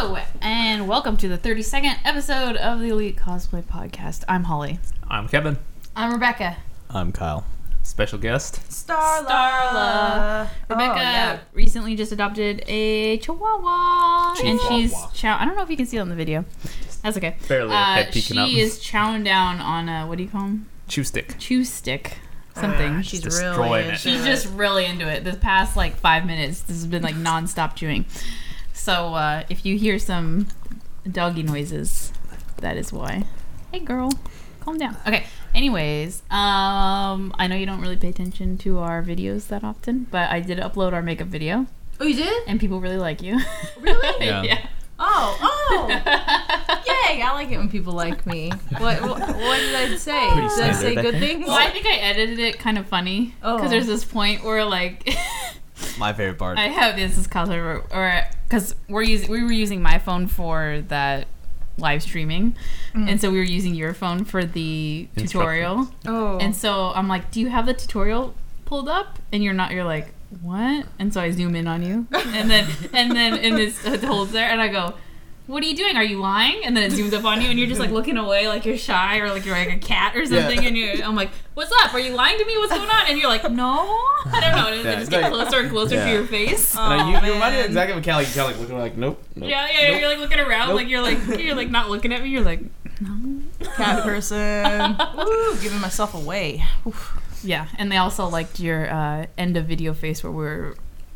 Hello, and welcome to the 32nd episode of the Elite Cosplay Podcast. I'm Holly. I'm Kevin. I'm Rebecca. I'm Kyle. Special guest. Starla. Rebecca recently just adopted a Chihuahua. And she's I don't know if you can see it on the video. That's okay. Barely a head peeking up. She is chowing down on what do you call them? Chew stick. Chew stick. Something. She's destroying it. She's just really into it. This past 5 minutes, this has been non-stop chewing. So if you hear some doggy noises, that is why. Hey girl, calm down. Okay. Anyways, I know you don't really pay attention to our videos that often, but I did upload our makeup video. Oh, you did? And people really like you. Really? Yeah. Oh. Yay, I like it when people like me. What did I say? Pretty Did I say standard, I good think. things? Well, I think I edited it kind of funny. Because there's this point where My favorite part. I have this is called or because we were using my phone for that live streaming, and so we were using your phone for the tutorial. Oh. And so I'm like, do you have the tutorial pulled up? And you're like, what? And so I zoom in on you, and then it holds there, and I go, what are you doing? Are you lying? And then it zooms up on you, and you're just looking away like you're shy or like you're like a cat or something. Yeah. And I'm like, what's up? Are you lying to me? What's going on? And you're like, no, I don't know. And it just get closer and closer to your face. You remind me exactly of Callie. You're looking like nope. Yeah. Nope. You're looking around Nope. like you're not looking at me. You're like, no. Cat person. Woo, giving myself away. Oof. Yeah, and they also liked your end of video face where we're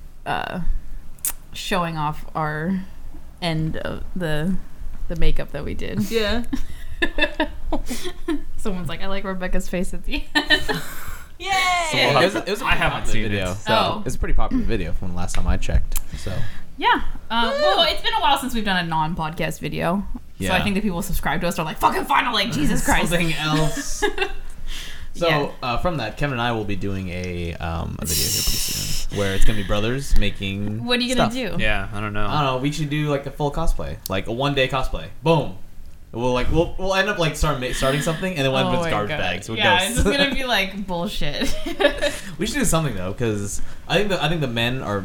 showing off our end of the makeup that we did. Yeah. Someone's like, I like Rebecca's face at the end. Yay! It was a I haven't seen video. it. Oh. It's a pretty popular video from the last time I checked. So Yeah. Well, it's been a while since we've done a non-podcast video. So I Yeah. think the people who subscribe to us are like, fucking finally, Jesus Christ. something else. So Yeah. from that, Kevin and I will be doing a video here pretty soon, where it's gonna be brothers making. What are you going to stuff. do? Yeah, I don't know. I don't know. We should do a full cosplay, like a 1-day cosplay. Boom. We'll end up starting something, and then we'll end up with garbage bags with yeah, ghosts. it's just going to be bullshit. We should do something though, because I think the men are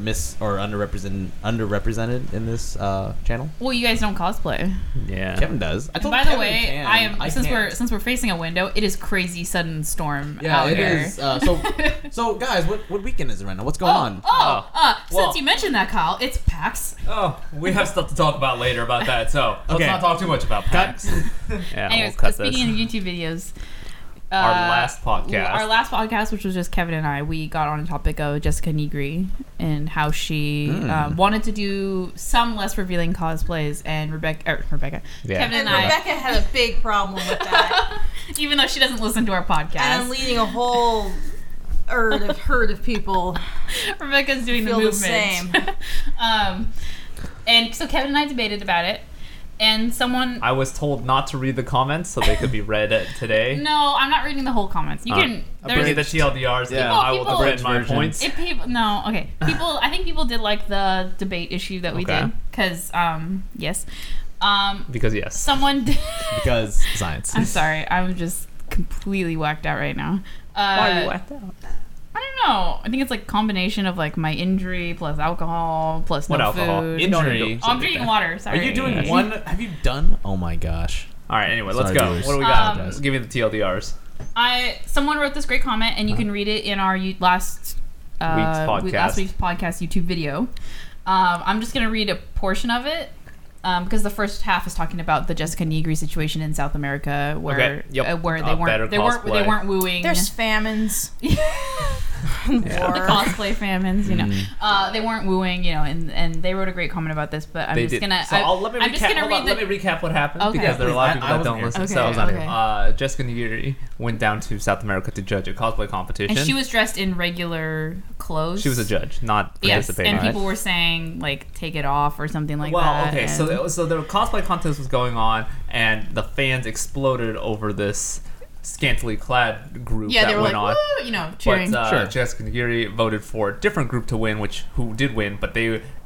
underrepresented in this channel. Well, you guys don't cosplay. Yeah. Kevin does. I told By the Kevin way, he can. I am can't. since we're facing a window, it is crazy sudden storm Yeah, out it here. is. So guys, what weekend is it right now? What's going on? Since you mentioned that, Kyle, it's PAX. Oh, we have stuff to talk about later about that, so let's Okay. not talk too much about PAX. Yeah, Anyways, we'll cut speaking this. of YouTube videos, Our last podcast. which was just Kevin and I, we got on a topic of Jessica Negri and how she wanted to do some less revealing cosplays, and Rebecca, Yeah. Kevin And and I, Rebecca had a big problem with that. even though she doesn't listen to our podcast, And I'm leading a whole herd of people. Rebecca's doing the Feel the movement. same. And so Kevin and I debated about it, and someone. I was told not to read the comments so they could be read today. No, I'm not reading the whole comments. You can. Bring me the TLDRs, Yeah. and I will People- defend my version. points. If people I think people did like the debate issue that we Okay. did because yes, Because yes. someone did. Because science. I'm sorry, I'm just completely whacked out right now. Why are you whacked out? I don't know. I think it's combination of my injury plus alcohol plus What no alcohol? food. Injury. Oh, I'm drinking water. Are Sorry. you doing one? Have you done? Oh my gosh. All right, anyway, let's Sorry, go. viewers. What do we got? Give me the TLDRs. Someone wrote this great comment, and you can read it in our last podcast. week's podcast YouTube video. I'm just gonna read a portion of it because the first half is talking about the Jessica Negri situation in South America, where Okay, yep. where Better they weren't wooing. There's famines. the War. cosplay famines, they weren't wooing, and they wrote a great comment about this. But I'm They just did. gonna. So let me recap what happened Okay. because there are a lot of people I that don't wasn't listen. here. So, Okay. Jessica Negri went down to South America to judge a cosplay competition. And she was dressed in regular clothes. She was a judge, not Yes, participating. and people were saying take it off or something like Well, that. okay, so and- the cosplay contest was going on, and the fans exploded over this scantily clad group yeah, that they were went like, on. woo, cheering. But Sure. Jessica Negri voted for a different group to win, who did win, but they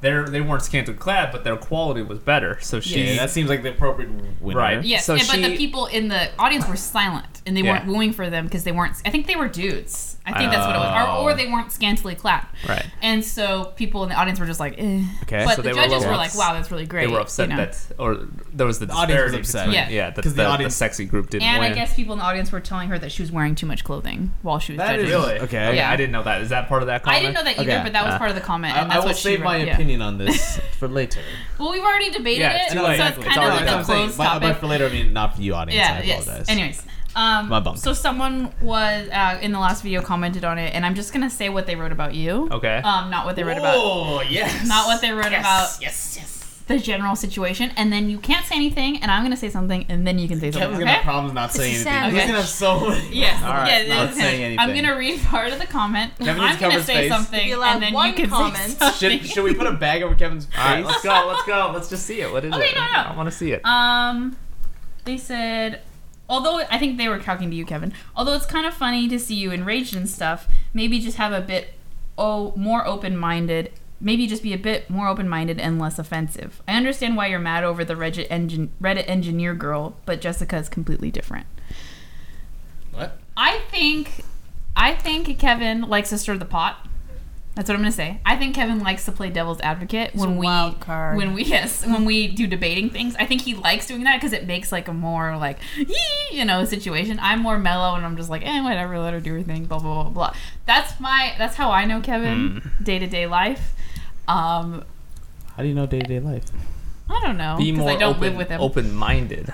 they weren't scantily clad, but their quality was better. So she Yeah, that seems like the appropriate winner. Right. Yes, So but the people in the audience were silent, and they weren't wooing for them because they weren't. I think they were dudes. I think that's what it was, or they weren't scantily clad. Right. And so people in the audience were just like, eh. Okay. But So the they were judges were little- like, wow, that's really great. they were upset you know? that, or there was the audience was disparity upset. between- Yeah. that 'Cause the the audience- sexy group didn't And win. I guess people in the audience were telling her that she was wearing too much clothing while she was That judging. is- Really? Okay. Yeah. I didn't know that. Is that part of that I comment? didn't know that either, Okay. but that was part of the comment. And I that's will what she save my wrote, yeah. opinion on this for later. Well, we've already debated Yeah, it, it's too so late. it's It's kind already of like done. a closed But topic. for later, I mean not for you, audience. I Yeah, yes. apologize. Anyways, My bump. so someone was in the last video commented on it, and I'm just gonna say what they wrote about you. Okay. Not what they wrote about. Oh yes. Not what they wrote about Yes. the general situation, and then you can't say anything, and I'm gonna say something, and then you can say something. Kevin's Okay? gonna have problems not This saying is anything. sad. He's Okay. gonna have so many. Yes. All right. Yeah, Not this- saying anything. I'm gonna read part of the comment. Kevin I'm needs to cover gonna his say face. something, You allow and then one you can comment. say something. Should we put a bag over Kevin's face? All right, let's go. Let's go. Let's just see it. What is Okay, it? no. I want to see it. They said, although I think they were talking to you, Kevin. Although it's kind of funny to see you enraged and stuff, maybe just have a bit more open-minded. Maybe just be a bit more open-minded and less offensive. I understand why you're mad over the Reddit engineer girl, but Jessica is completely different. What? I think Kevin likes to stir the pot. That's what I'm gonna say. I think Kevin likes to play devil's advocate He's a wild card. when we do debating things. I think he likes doing that because it makes like a more like situation. I'm more mellow and I'm just like whatever, let her do her thing. Blah blah blah blah. That's how I know Kevin day to day life. How do you know day-to-day life? I don't know Be because more I don't live with him. open-minded.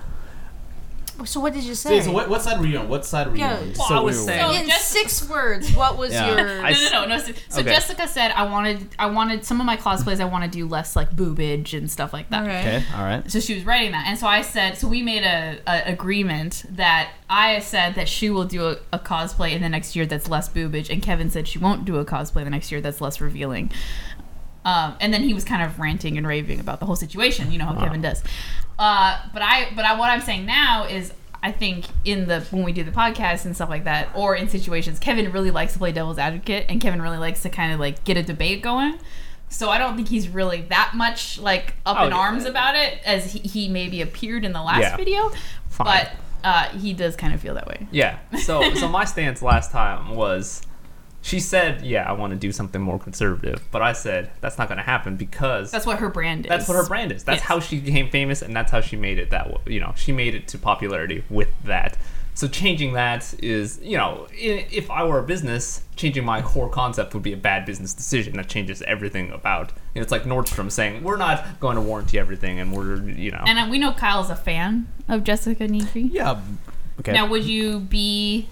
So what did you say? So what side were you on? What side were you Yeah. on? Well, So I would we were- say- So In just- 6 words, what was Yeah. your... No. So Okay. Jessica said I wanted some of my cosplays. I want to do less like boobage and stuff like that. Okay. All right. So she was writing that, and so I said, so we made a agreement that I said that she will do a cosplay in the next year that's less boobage, and Kevin said she won't do a cosplay the next year that's less revealing. And then he was kind of ranting and raving about the whole situation. You know how Kevin does. But what I'm saying now is, I think when we do the podcast and stuff like that, or in situations, Kevin really likes to play devil's advocate, and Kevin really likes to kind of like get a debate going. So I don't think he's really that much like up in arms about it as he maybe appeared in the last video. Fine. But he does kind of feel that way. Yeah. So my stance last time was, she said, yeah, I want to do something more conservative, but I said that's not going to happen because That's what her brand is. that's what her brand is. That's Yes. how she became famous, and that's how she made it that way. She made it to popularity with that. So changing that is, if I were a business, changing my core concept would be a bad business decision. That changes everything about. It's like Nordstrom saying, we're not going to warranty everything, and we're. And we know Kyle's a fan of Jessica Nigri. Yeah. Okay. Now, would you be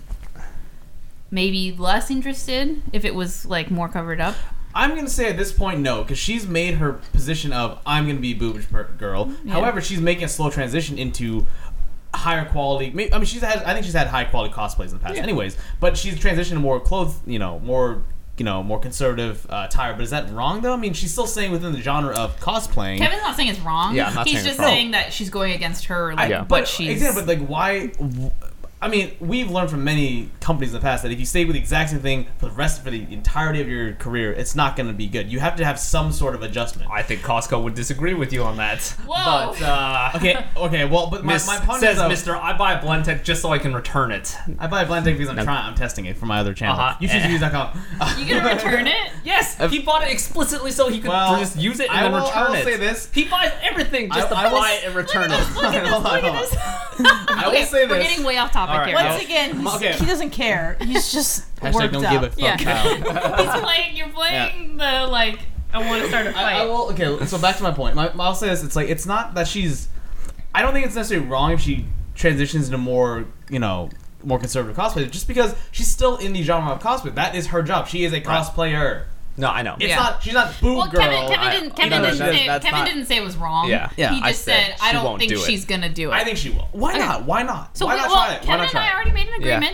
maybe less interested if it was like more covered up? I'm gonna say at this point no, because she's made her position of I'm gonna be boobage girl. Yeah. However, she's making a slow transition into higher quality. I mean, I think she's had high quality cosplays in the past, Yeah. anyways. But she's transitioned to more clothes, more conservative attire. But is that wrong though? I mean, she's still staying within the genre of cosplaying. Kevin's not saying it's wrong. Yeah, I'm not He's saying it's just wrong. saying that she's going against her. Like, Yeah. but she's. Exactly, but like why? I mean, we've learned from many companies in the past that if you stay with the exact same thing for the entirety of your career, it's not going to be good. You have to have some sort of adjustment. I think Costco would disagree with you on that. Whoa. But Okay. Well, but my point says, is, Mister, I buy a Blendtec just so I can return it. I buy a Blendtec because I'm testing it for my other channel. Uh-huh. YouChooseUse.com. You gonna return it? Yes, he bought it explicitly so he could just use it and then return I will it. say this. He buys everything just to I will buy it and return it. Look at this. Hold on, Look at hold this. I will Okay, say we're this. getting way off topic All right. here. Once again, Okay. he doesn't care. He's just Hashtag worked don't up. give a fuck. Yeah. Kyle. He's playing. You're playing the like. I want to start a fight. I will. Okay, so back to my point. I'll say this. It's like it's not that she's. I don't think it's necessarily wrong if she transitions into more conservative cosplay, just because she's still in the genre of cosplay. That is her job. She is a cosplayer. No, I know. It's Yeah. not. She's not boob Well, girl. Kevin didn't say it was wrong. Yeah. Yeah, He I just said said, I she don't won't think do it. she's gonna do it. I think she will. Why not? Why not? so. Why not Well, try it? Why Kevin not and try I it? already made an Yeah. agreement.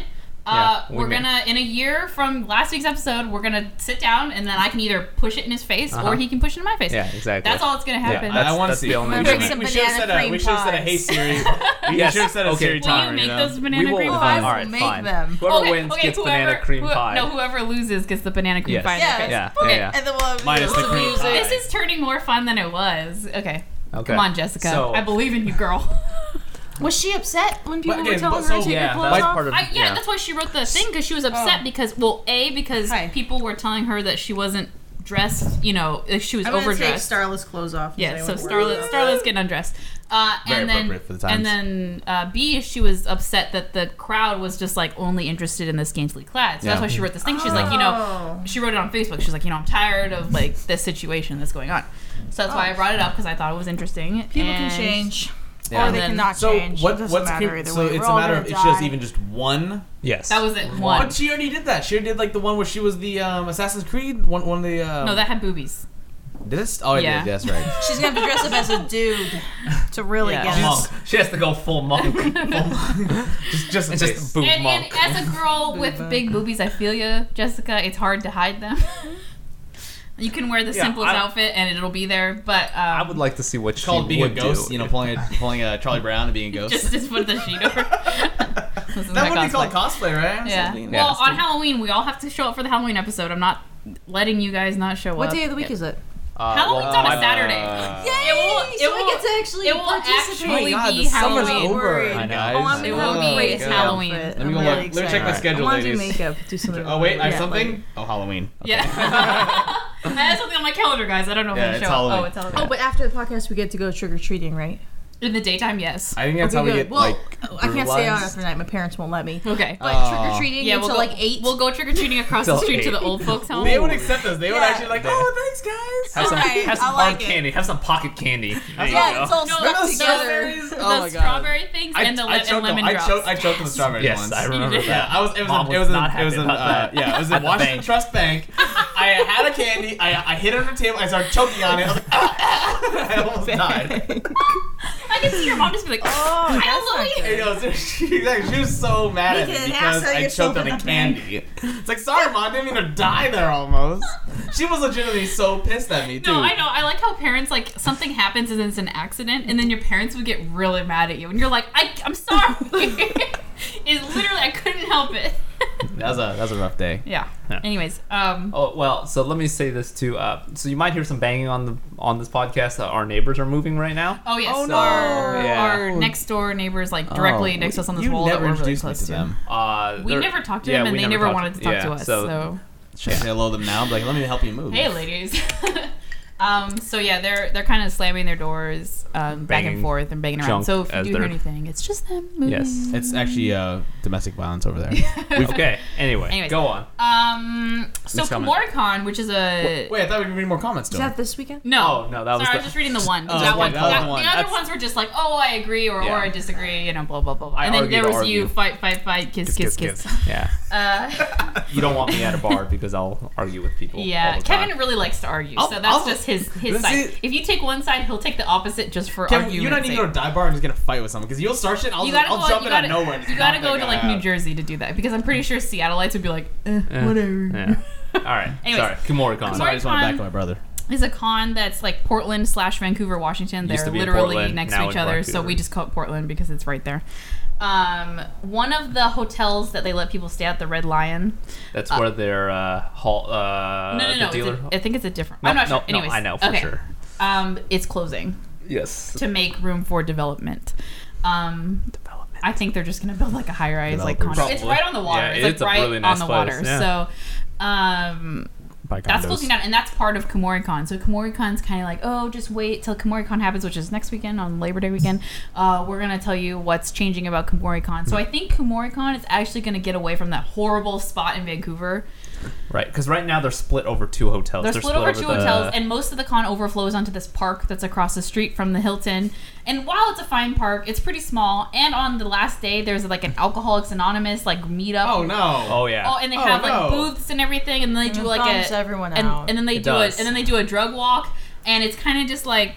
we we're may- gonna, in a year from last week's episode, we're gonna sit down and then I can either push it in his face or he can push it in my face. Yeah, exactly. That's all that's gonna happen. Yeah, I want to that's see. the only I'm We gonna reason. bring should some have banana said we should have said a cream hey pies. Siri. We Yes, should have said a okay. Siri Will timer. you make you know? those banana We will. cream Oh, pies? I will All right, make fine. them. Whoever wins gets banana cream pie. No, whoever loses gets the banana cream pie. in Yeah. their face. Yeah, Okay. yeah. And then we'll have Minus the some cream music. pie. This is turning more fun than it was. Okay. Okay. Come on, Jessica. So- I believe in you, girl. Was she upset when people But were again, telling but her to so- take yeah, her clothes that's off? part of Yeah, that's why she wrote the thing, because she was upset because, well, because Hi. people were telling her that she wasn't dressed, you know, like she was I'm gonna take overdressed. Starlet's clothes off. Yeah, so Anyone worry about Starlet's getting undressed. Very And then, appropriate for the times. and then B, she was upset that the crowd was just like only interested in the scantily clad. So that's Yeah. why she wrote this thing. She's like, you know, she wrote it on Facebook. She's like, you know, I'm tired of like this situation that's going on. So that's why I brought it up, because I thought it was interesting. People can And- change. Yeah. Or they then- cannot So change. what? It doesn't What's matter cream? either So way. it's We're a all matter gonna of if she does die. even just one. Yes. That was it. One. But she already did that. She already did like the one where she was the Assassin's Creed one. One of the. No, that had boobies. Did this? Oh, Yeah. I did. That's right. She's gonna have to dress up as a dude to really Yeah. get it. Monk. She has to go full monk. just It's just a boob And monk. as a girl with big boobies, I feel you, Jessica. It's hard to hide them. You can wear the Yeah, simplest I- outfit and it'll be there, but I would like to see what It's she called being a would ghost. do. You know, pulling a Charlie Brown and being a ghost. just put the sheet over. This is my That would be called cosplay. cosplay, right? Yeah. Something. Well, it's on true. Halloween, we all have to show up for the Halloween episode. I'm not letting you guys not show What up. day of the week is it? Halloween's on a Saturday. Yay! It will- so I get to actually it will participate. actually Oh my God, be the summer's Halloween. over, I know. guys. Oh, I'm It gonna will have be a great Halloween. outfit. Let me I'm go really look. Let me check my excited. schedule, I want to do ladies. makeup. Do something. Oh wait, I have Yeah, something. like- Oh, Halloween. Yeah. I have something on my calendar, guys. I don't know if Yeah, I'm it's show up. Halloween. Oh, it's Halloween. Oh, but after the podcast, we get to go trick or treating, right? In the daytime, yes. I think that's how we good. get Well, like. I can't stay out brutalized. after night. My parents won't let me. Okay. But trick or treating Yeah, until we'll go, like 8. We'll go trick or treating across the Till street to 8. the old folks' home. They would accept us. They would Yeah. actually like. Oh, thanks, guys. Have some, Alright, have some I hard like it. candy. Have some pocket candy. There you Yeah, go. it's all No, stuck those together. strawberries? The Oh my God. strawberry things and the choked and lemon on, drops. I choked on the strawberries Yes, once. I remember did. that. Yeah, it was Mom it was not it was happy in about that. yeah, it was At in the Washington bank. Trust Bank. I had a candy. I hit it on the table. I started choking on it. I was like, I almost died. I can see your mom just be like, Oh, that's not Halloween. You know, so she was so mad at me Make it an because ass out of I yourself choked on in a the bank. candy. It's like, sorry, Mom, I didn't mean to die there almost. She was legitimately so pissed at me, too. No, I know. I like how parents, like, something happens and it's an accident, and then your parents would get really mad at you. And you're like, I'm sorry. It's literally, I couldn't help it. That was a rough day. Yeah. Yeah. Anyways, Oh well, so let me say this too. So you might hear some banging on this podcast. Our neighbors are moving right now. oh yes, Oh, no. our next door neighbors, like directly next to us on this you wall that never we're really introduced me close to to. them. We they're- never talked to yeah, them, and we they never talked- wanted to talk yeah, to us. So, Should I say hello to them now? Be like, let me help you move. hey, ladies. So yeah, they're kind of slamming their doors back and Banging forth and banging around. junk So if you as do hear they're- anything, it's just them moving. Yes. It's actually domestic violence over there. Okay. Anyway, Anyways. go on. So Next comment. KomoriCon, which is a Wait, I thought we could read more comments to Is it. that this weekend? no, Oh, no, that was sorry, I the- was just reading the one. Oh, that okay, one. that was That- the one. The other That's- ones were just like, oh, I agree or Yeah. I disagree, you know, blah blah blah. I And then argue there to was you, argue. fight, kiss. Yeah. You don't want me at a bar because I'll argue with people. Yeah, all the time. Kevin really likes to argue, I'll- so that's I'll- just his Let's side. see- If you take one side, he'll take the opposite just for Kevin, argument's you don't need to sake. go to a dive bar and just get a fight with someone because you'll start shit. I'll You gotta I'll go. jump You in out gotta, of nowhere. And just you gotta knock go that to guy like New out. Jersey to do that because I'm pretty sure Seattleites would be like, Yeah. whatever. Yeah. All right. Anyways. Sorry. KomoriCon. Sorry, I just want to KomoriCon- back up my brother. Is a con that's like Portland / Vancouver, Washington. Used They're to be in literally Portland, next now to each in other, so Vancouver. we just call it Portland because it's right there. One of the hotels that they let people stay at, the Red Lion. That's where their hall. No, the dealer. I think it's a different. No, I'm not no, sure. no, Anyways, I know for okay. sure. It's closing Yes. to make room for development. Development. I think they're just gonna build like a high rise like Developers. condo. It's Probably. right on the water. Yeah, it's like it's a right really on nice the place, water. yeah. So By that's condos. closing down, and that's part of KomoriCon. So KomoriCon's kind of like, oh, just wait till KomoriCon happens, which is next weekend on Labor Day weekend. We're gonna tell you what's changing about KomoriCon. So I think KomoriCon is actually gonna get away from that horrible spot in Vancouver. Right, because right now they're split over 2 hotels. They're split over 2 the- hotels, and most of the con overflows onto this park that's across the street from the Hilton. And while it's a fine park, it's pretty small. And on the last day, there's like an Alcoholics Anonymous like meetup. Oh no. Oh yeah. Oh, and they Oh, have no. like booths and everything, and then they do like bums everyone out. and then they It do does. and then they do a drug walk, and it's kind of just like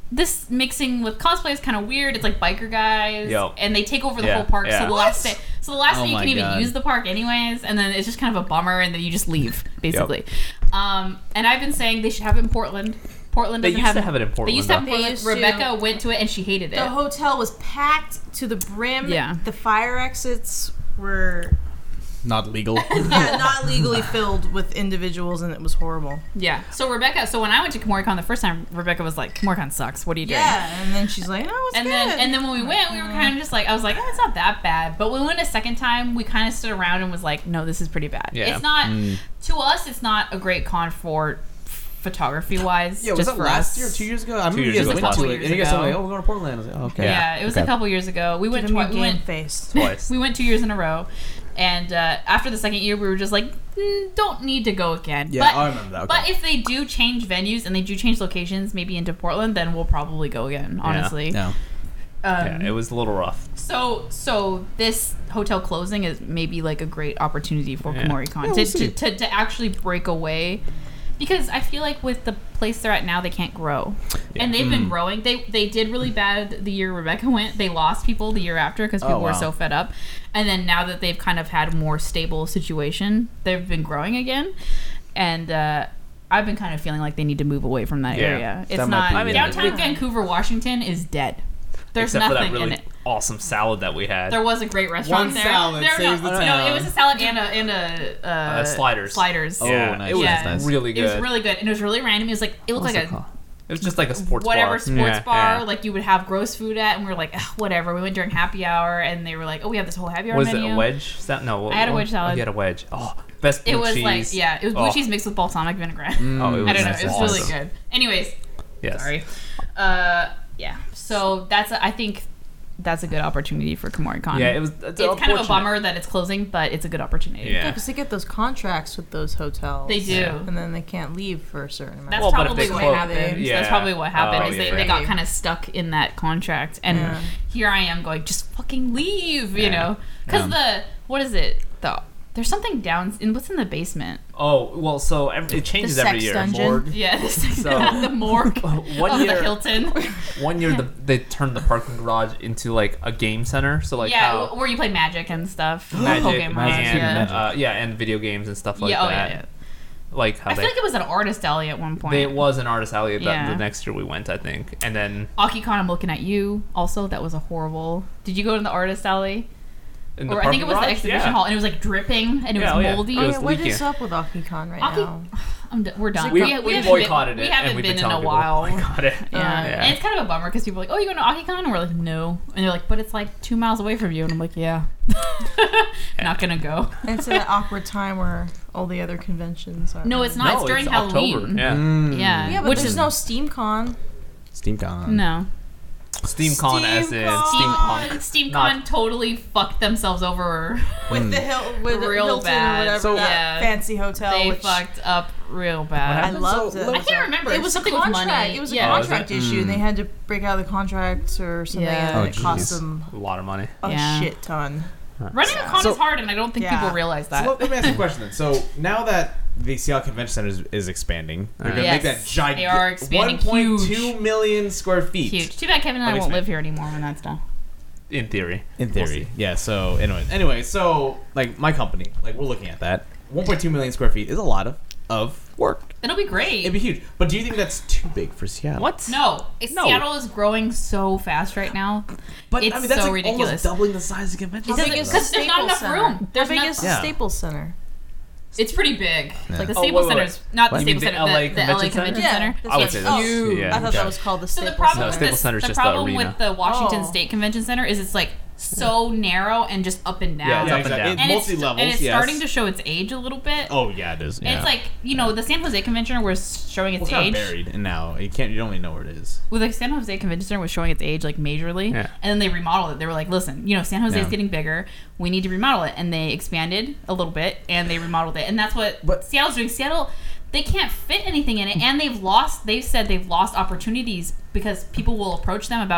this mixing with cosplay is kind of weird. It's like biker guys, Yep. and they take over the Yeah, whole park. yeah. So the last day, Oh you my can even God. use the park anyways, and then it's just kind of a bummer, and then you just leave basically. And I've been saying they should have it in Portland. Portland They doesn't used have to have it in Portland. They used to have though. Portland. They used to. Rebecca went to it and she hated it. The hotel was packed to the brim. Yeah. The fire exits were Not legal. not legally filled with individuals, and it was horrible. Yeah. So when I went to KomoriCon the first time, Rebecca was like, "KomoriCon sucks. What are you doing?" Yeah, and then she's like, "Oh, it's And good." then when we went, we were kind of just like, I was like, oh, it's not that bad. But when we went a second time, we kind of stood around and was like, no, this is pretty bad. Yeah. It's not to us. It's not a great con for photography wise. Yeah, was just that for last us. year, 2 years ago? I remember years you guys ago. went to Couple it, years and you guys told me, ago. "Oh, we're going to Portland." I was like, oh, "Okay." Yeah, it was a couple years ago. We went. Give him We your game went face. Twice. We went 2 years in a row, and after the second year, we were just like, don't need to go again. Yeah, I remember that. Okay. But if they do change venues and they do change locations, maybe into Portland, then we'll probably go again. Honestly, No. Yeah, it was a little rough. So this hotel closing is maybe like a great opportunity for Yeah. KomoriCon Yeah, we'll see. to actually break away, because I feel like with the place they're at now, they can't grow, and they've been growing. They did really bad the year Rebecca went. They lost people the year after because people were wow. so fed up, and then now that they've kind of had a more stable situation, they've been growing again, and I've been kind of feeling like they need to move away from that Yeah. area. It's That might not be- I mean, downtown Vancouver, Washington is dead. There's Except for nothing that really in it. awesome salad that we had. There was a great restaurant One there. salad there, saves the no, town. it was a salad and a sliders. Sliders. Oh, yeah, nice. it was Yeah. Nice. really It good. was really good, and it was really random. It was like it looked What's like it a called? It was just like a sports whatever bar. sports Yeah, bar yeah. like you would have gross food at, and we were like, ugh, whatever. We went during happy hour, and they were like, oh, we have this whole happy hour Was menu. it a wedge? No, I had a wedge salad. Oh, you had a wedge. Oh, best blue It was cheese. like it was blue Oh. cheese mixed with balsamic vinaigrette. Oh, it was I don't know. nice. It was Awesome. really good. Anyways, Yes. sorry. Yeah. So I think that's a good opportunity for KomoriCon. Yeah, it's It's kind of a unfortunate. bummer that it's closing, but it's a good opportunity. Yeah. Because they get those contracts with those hotels. They do. Yeah. And then they can't leave for a certain amount. That's Well, but if probably they what close- happened. Yeah. That's probably what happened. Oh, is yeah. they got kind of stuck in that contract, and Yeah. here I am going, just fucking leave, you Yeah. know? Because what is it? There's something down in what's in the basement. Oh, well, so it changes The every sex year. dungeon. Yeah, the, So- the morgue One of year, the Hilton. one year they turned the parking garage into like a game center. So like Yeah, how where you play Magic and stuff. Magic, Pokemon. and Yeah. and video games and stuff like Yeah, oh, that. yeah. Like how I feel like it was an artist alley at one point. it was an artist alley that Yeah. the next year we went, I think, and then AkiCon, I'm looking at you. Also, that was a horrible. Did you go to the artist alley? in Or the I think it was parking the garage? exhibition Yeah. hall, and it was like dripping, and it Yeah, was oh, yeah. moldy. It Oh was yeah, what leaking. is up with AkiCon right Aki- now? We're done. We haven't boycotted been, it, We haven't and we've been been in a telling people while. to boycott it. Yeah. And it's kind of a bummer because people are like, oh, you going to AkiCon? And we're like, no. And they're like, but it's like 2 miles away from you. And I'm like, yeah. Not going to go. It's an awkward time where all the other conventions are. No, it's not. No, it's during October. Halloween. Yeah. Yeah. Yeah, but Which there's is no SteamCon. SteamCon. No. SteamCon as in SteamCon. steampunk. SteamCon Not- totally fucked themselves over. With the with the Real Hilton bad. or whatever So- that Yeah. fancy hotel. They which fucked up real I bad. loved So, it. I can't remember. It was a Something with contract. money. It was a Yeah. Oh, is it? contract issue, and they had to break out of the contract or something, Yeah. and it Oh, cost jeez. them A lot of money. a Yeah. shit ton. Running a con So- is hard, and I don't think Yeah. people realize that. So let me ask you a question then. So now that the Seattle Convention Center is expanding, they're going to Yes, make that giant. they are expanding 1.2 huge. million square feet. Huge. Too bad Kevin and I That won't makes live here anymore when that's done. In theory. In We'll theory, see. yeah. So anyway, so like my company, like we're looking at that. 1.2 million square feet is a lot of work. It'll be great. It'd be huge. But do you think that's too big for Seattle? What? No, No. Seattle is growing so fast right now. But It's I mean, that's so like ridiculous. almost doubling the size of the convention. It doesn't- Big is because the there's not Staples enough Center? room. There's How big not- is the Yeah. Staples Center? It's pretty big. Like the Oh, Staples wait, Center wait. is not the You mean Staples the Center, LA the LA Convention Convention Center? Center. that's I would what say it's- that's oh, yeah. I thought Okay. that was called the So Staples the problem, No, with Staples this, Center's the just the problem arena. with the Washington Oh. State Convention Center is it's like so narrow and just up and down. Yeah, it's Yeah, up and exactly. down. It's and multi it's, levels. and it's yes. starting to show its age a little bit. Oh yeah, it is. And Yeah. it's like, the San Jose Convention Center was showing its Well, it's kind age. of buried, and now you don't even know where it is. Well, the San Jose Convention Center was showing its age like majorly, Yeah. and then they remodeled it. They were like, "Listen, San Jose is Yeah. getting bigger. We need to remodel it," and they expanded a little bit and they remodeled it, and that's what But- Seattle's doing. Seattle, they can't fit anything in it, and they've said they've lost opportunities because people will approach them about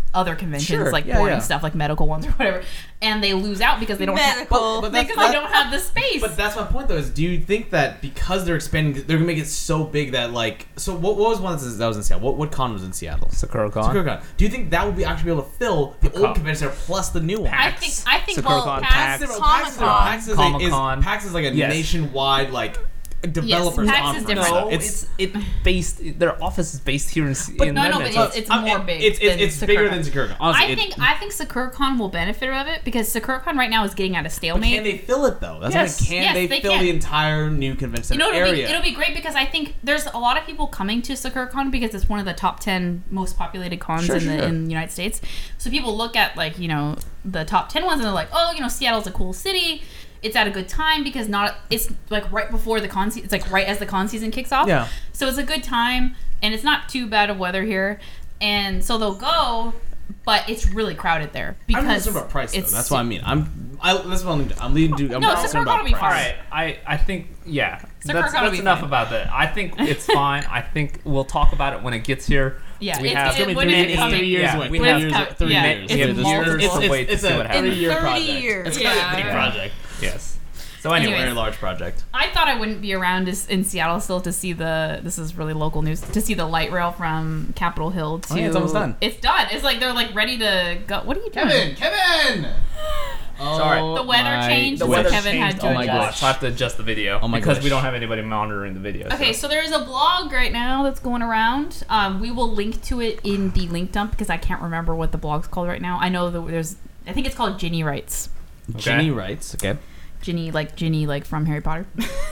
other conventions, Sure, like yeah, boring yeah. stuff, like medical ones or whatever, and they lose out because they don't have Medical. But because they don't have the space. But that's my point, though. Is do you think that because they're expanding, they're gonna make it so big that like, so what was one that was in Seattle? What con was in Seattle? SakuraCon. SakuraCon. Do you think that would be actually be able to fill the old Con. convention center plus the new one? I think SakuraCon, PAX, PAX, PAX is Comic-Con. PAX is like a Yes. nationwide like developers PAX is conference. different. No, It's their office is based here in But no, Redmond, but so it's more big. It's than bigger SakuraCon. than SakuraCon. Honestly, I think SakuraCon will benefit of it because SakuraCon right now is getting at a but stalemate. can they fill it though? That's Yes. what can Yes, they they fill can. the entire new convention center area? It'll be great because I think there's a lot of people coming to SakuraCon because it's one of the top 10 most populated cons Sure, in the United States. So people look at like, the top 10 ones and they're like, oh, Seattle's a cool city. It's at a good time because it's like right before the con season. It's like right as the con season kicks off. Yeah. So it's a good time and it's not too bad of weather here. And so they'll go, but it's really crowded there because I'm not concerned about price though. it's- That's what I mean. That's what I'm leading to. I'm No, not concerned SakuraCon will about be price. All right, I think SakuraCon will that's be enough fine. about that. I think it's fine. I think we'll talk about it when it gets here. Yeah, we it's have gonna be It's when gonna it's be coming. 3 years Yeah, away. we 3 have- years. 3 yeah, years. it's There's multiple- years. to wait to It's see a what happens. 3-year 30 project. years. It's gonna be a big Yeah. project. Yes. So anyway, Very large project. I thought I wouldn't be around in Seattle still to see this is really local news, to see the light rail from Capitol Hill to... Oh, yeah, it's almost done. It's done. It's like they're like ready to go. What are you doing? Kevin! Sorry. The weather changed, the so weather Kevin changed had to a Oh my lot, gosh. so I have to adjust the video Oh my because gosh. we don't have anybody monitoring the video. Okay, so. so there's a blog right now that's going around. We will link to it in the link dump because I can't remember what the blog's called right now. I know that I think it's called Ginny Writes. Ginny writes. Okay. Ginny like from Harry Potter.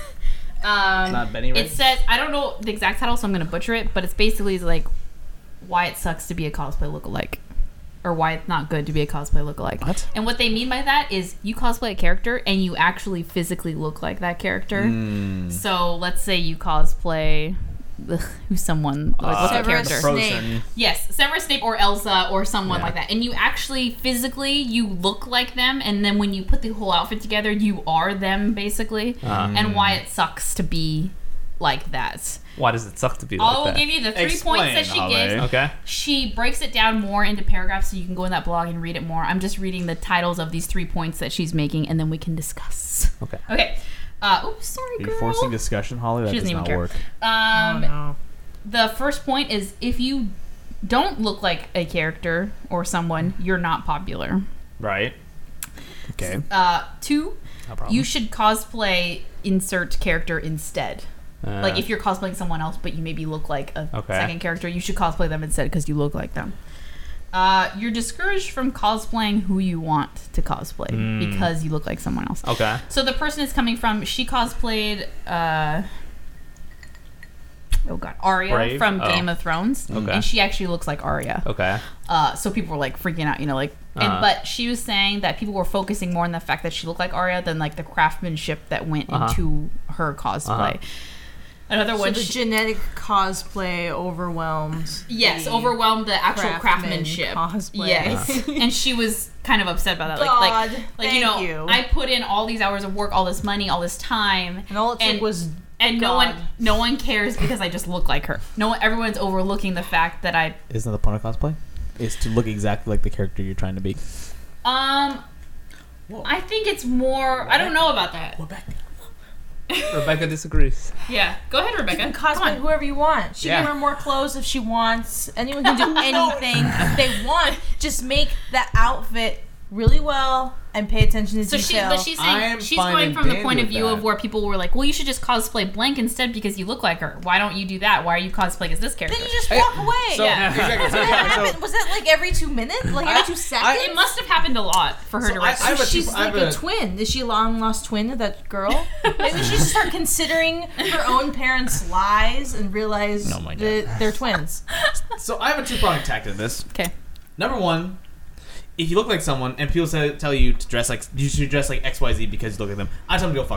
Not Benny It writes. says, I don't know the exact title, so I'm going to butcher it, but it's basically like why it sucks to be a cosplay lookalike. Or why it's not good to be a cosplay lookalike. What? And what they mean by that is you cosplay a character and you actually physically look like that character. Hmm. So let's say you cosplay who's someone like what's a Severus character? Frozen. Yes, Severus Snape or Elsa or someone Yeah. like that. And you actually physically you look like them, and then when you put the whole outfit together, you are them basically. And why it sucks to be like that. Why does it suck to be I like will that? give you the 3 Explain, points that she Holly. gives. Okay. She breaks it down more into paragraphs so you can go in that blog and read it more. I'm just reading the titles of these 3 points that she's making, and then we can discuss. Okay. Okay. Oops, sorry, Are girl. you forcing discussion, Holly? That She does doesn't even not care. work. No. The first point is if you don't look like a character or someone, you're not popular. Right. Okay. 2, No problem. you should cosplay insert character instead. Uh, Like if you're cosplaying someone else, but you maybe look like a Okay. second character, you should cosplay them instead because you look like them. You're discouraged from cosplaying who you want to cosplay because you look like someone else. Okay. So the person is coming from, she cosplayed, Arya Brave? from Oh. Game of Thrones. Okay. And she actually looks like Arya. Okay. So people were like freaking out, Uh-huh. but she was saying that people were focusing more on the fact that she looked like Arya than like the craftsmanship that went into her cosplay. Another So one, the genetic cosplay overwhelms. yes, the overwhelmed the actual craftsman craftsmanship. cosplay. Yes, and she was kind of upset about that. God, like thank you. I put in all these hours of work, all this money, all this time, And all it took was and God. no one cares because I just look like her. Everyone's overlooking the fact that I Isn't that the point of cosplay? Is to look exactly like the character you're trying to be. I think it's more. I don't know about that. Rebecca disagrees. Yeah, go ahead, Rebecca. You can Come cosplay on. whoever you want. She Yeah. can wear more clothes if she wants. Anyone can do anything they want. Just make that outfit really well and pay attention to So detail. she's I saying am she's fine going and from the dandy point of with view of that. where people were like, well, you should just cosplay blank instead because you look like her. Why don't you do that? Why are you cosplaying as this character? then you just walk away. So, Yeah. exactly. So, What yeah, so- happened? Was that like every 2 minutes? Like every 2 seconds? It must have happened a lot for her So to write. I have a She's two- I have like a a- twin. Is she a long lost twin of that girl? Maybe she should start considering her own parents' lies and realize Oh my God. that they're twins. So I have a two-pronged attack to this. Okay. Number one, if you look like someone and people tell you to dress like you should dress like XYZ because you look like them, I tell them to go fuck off.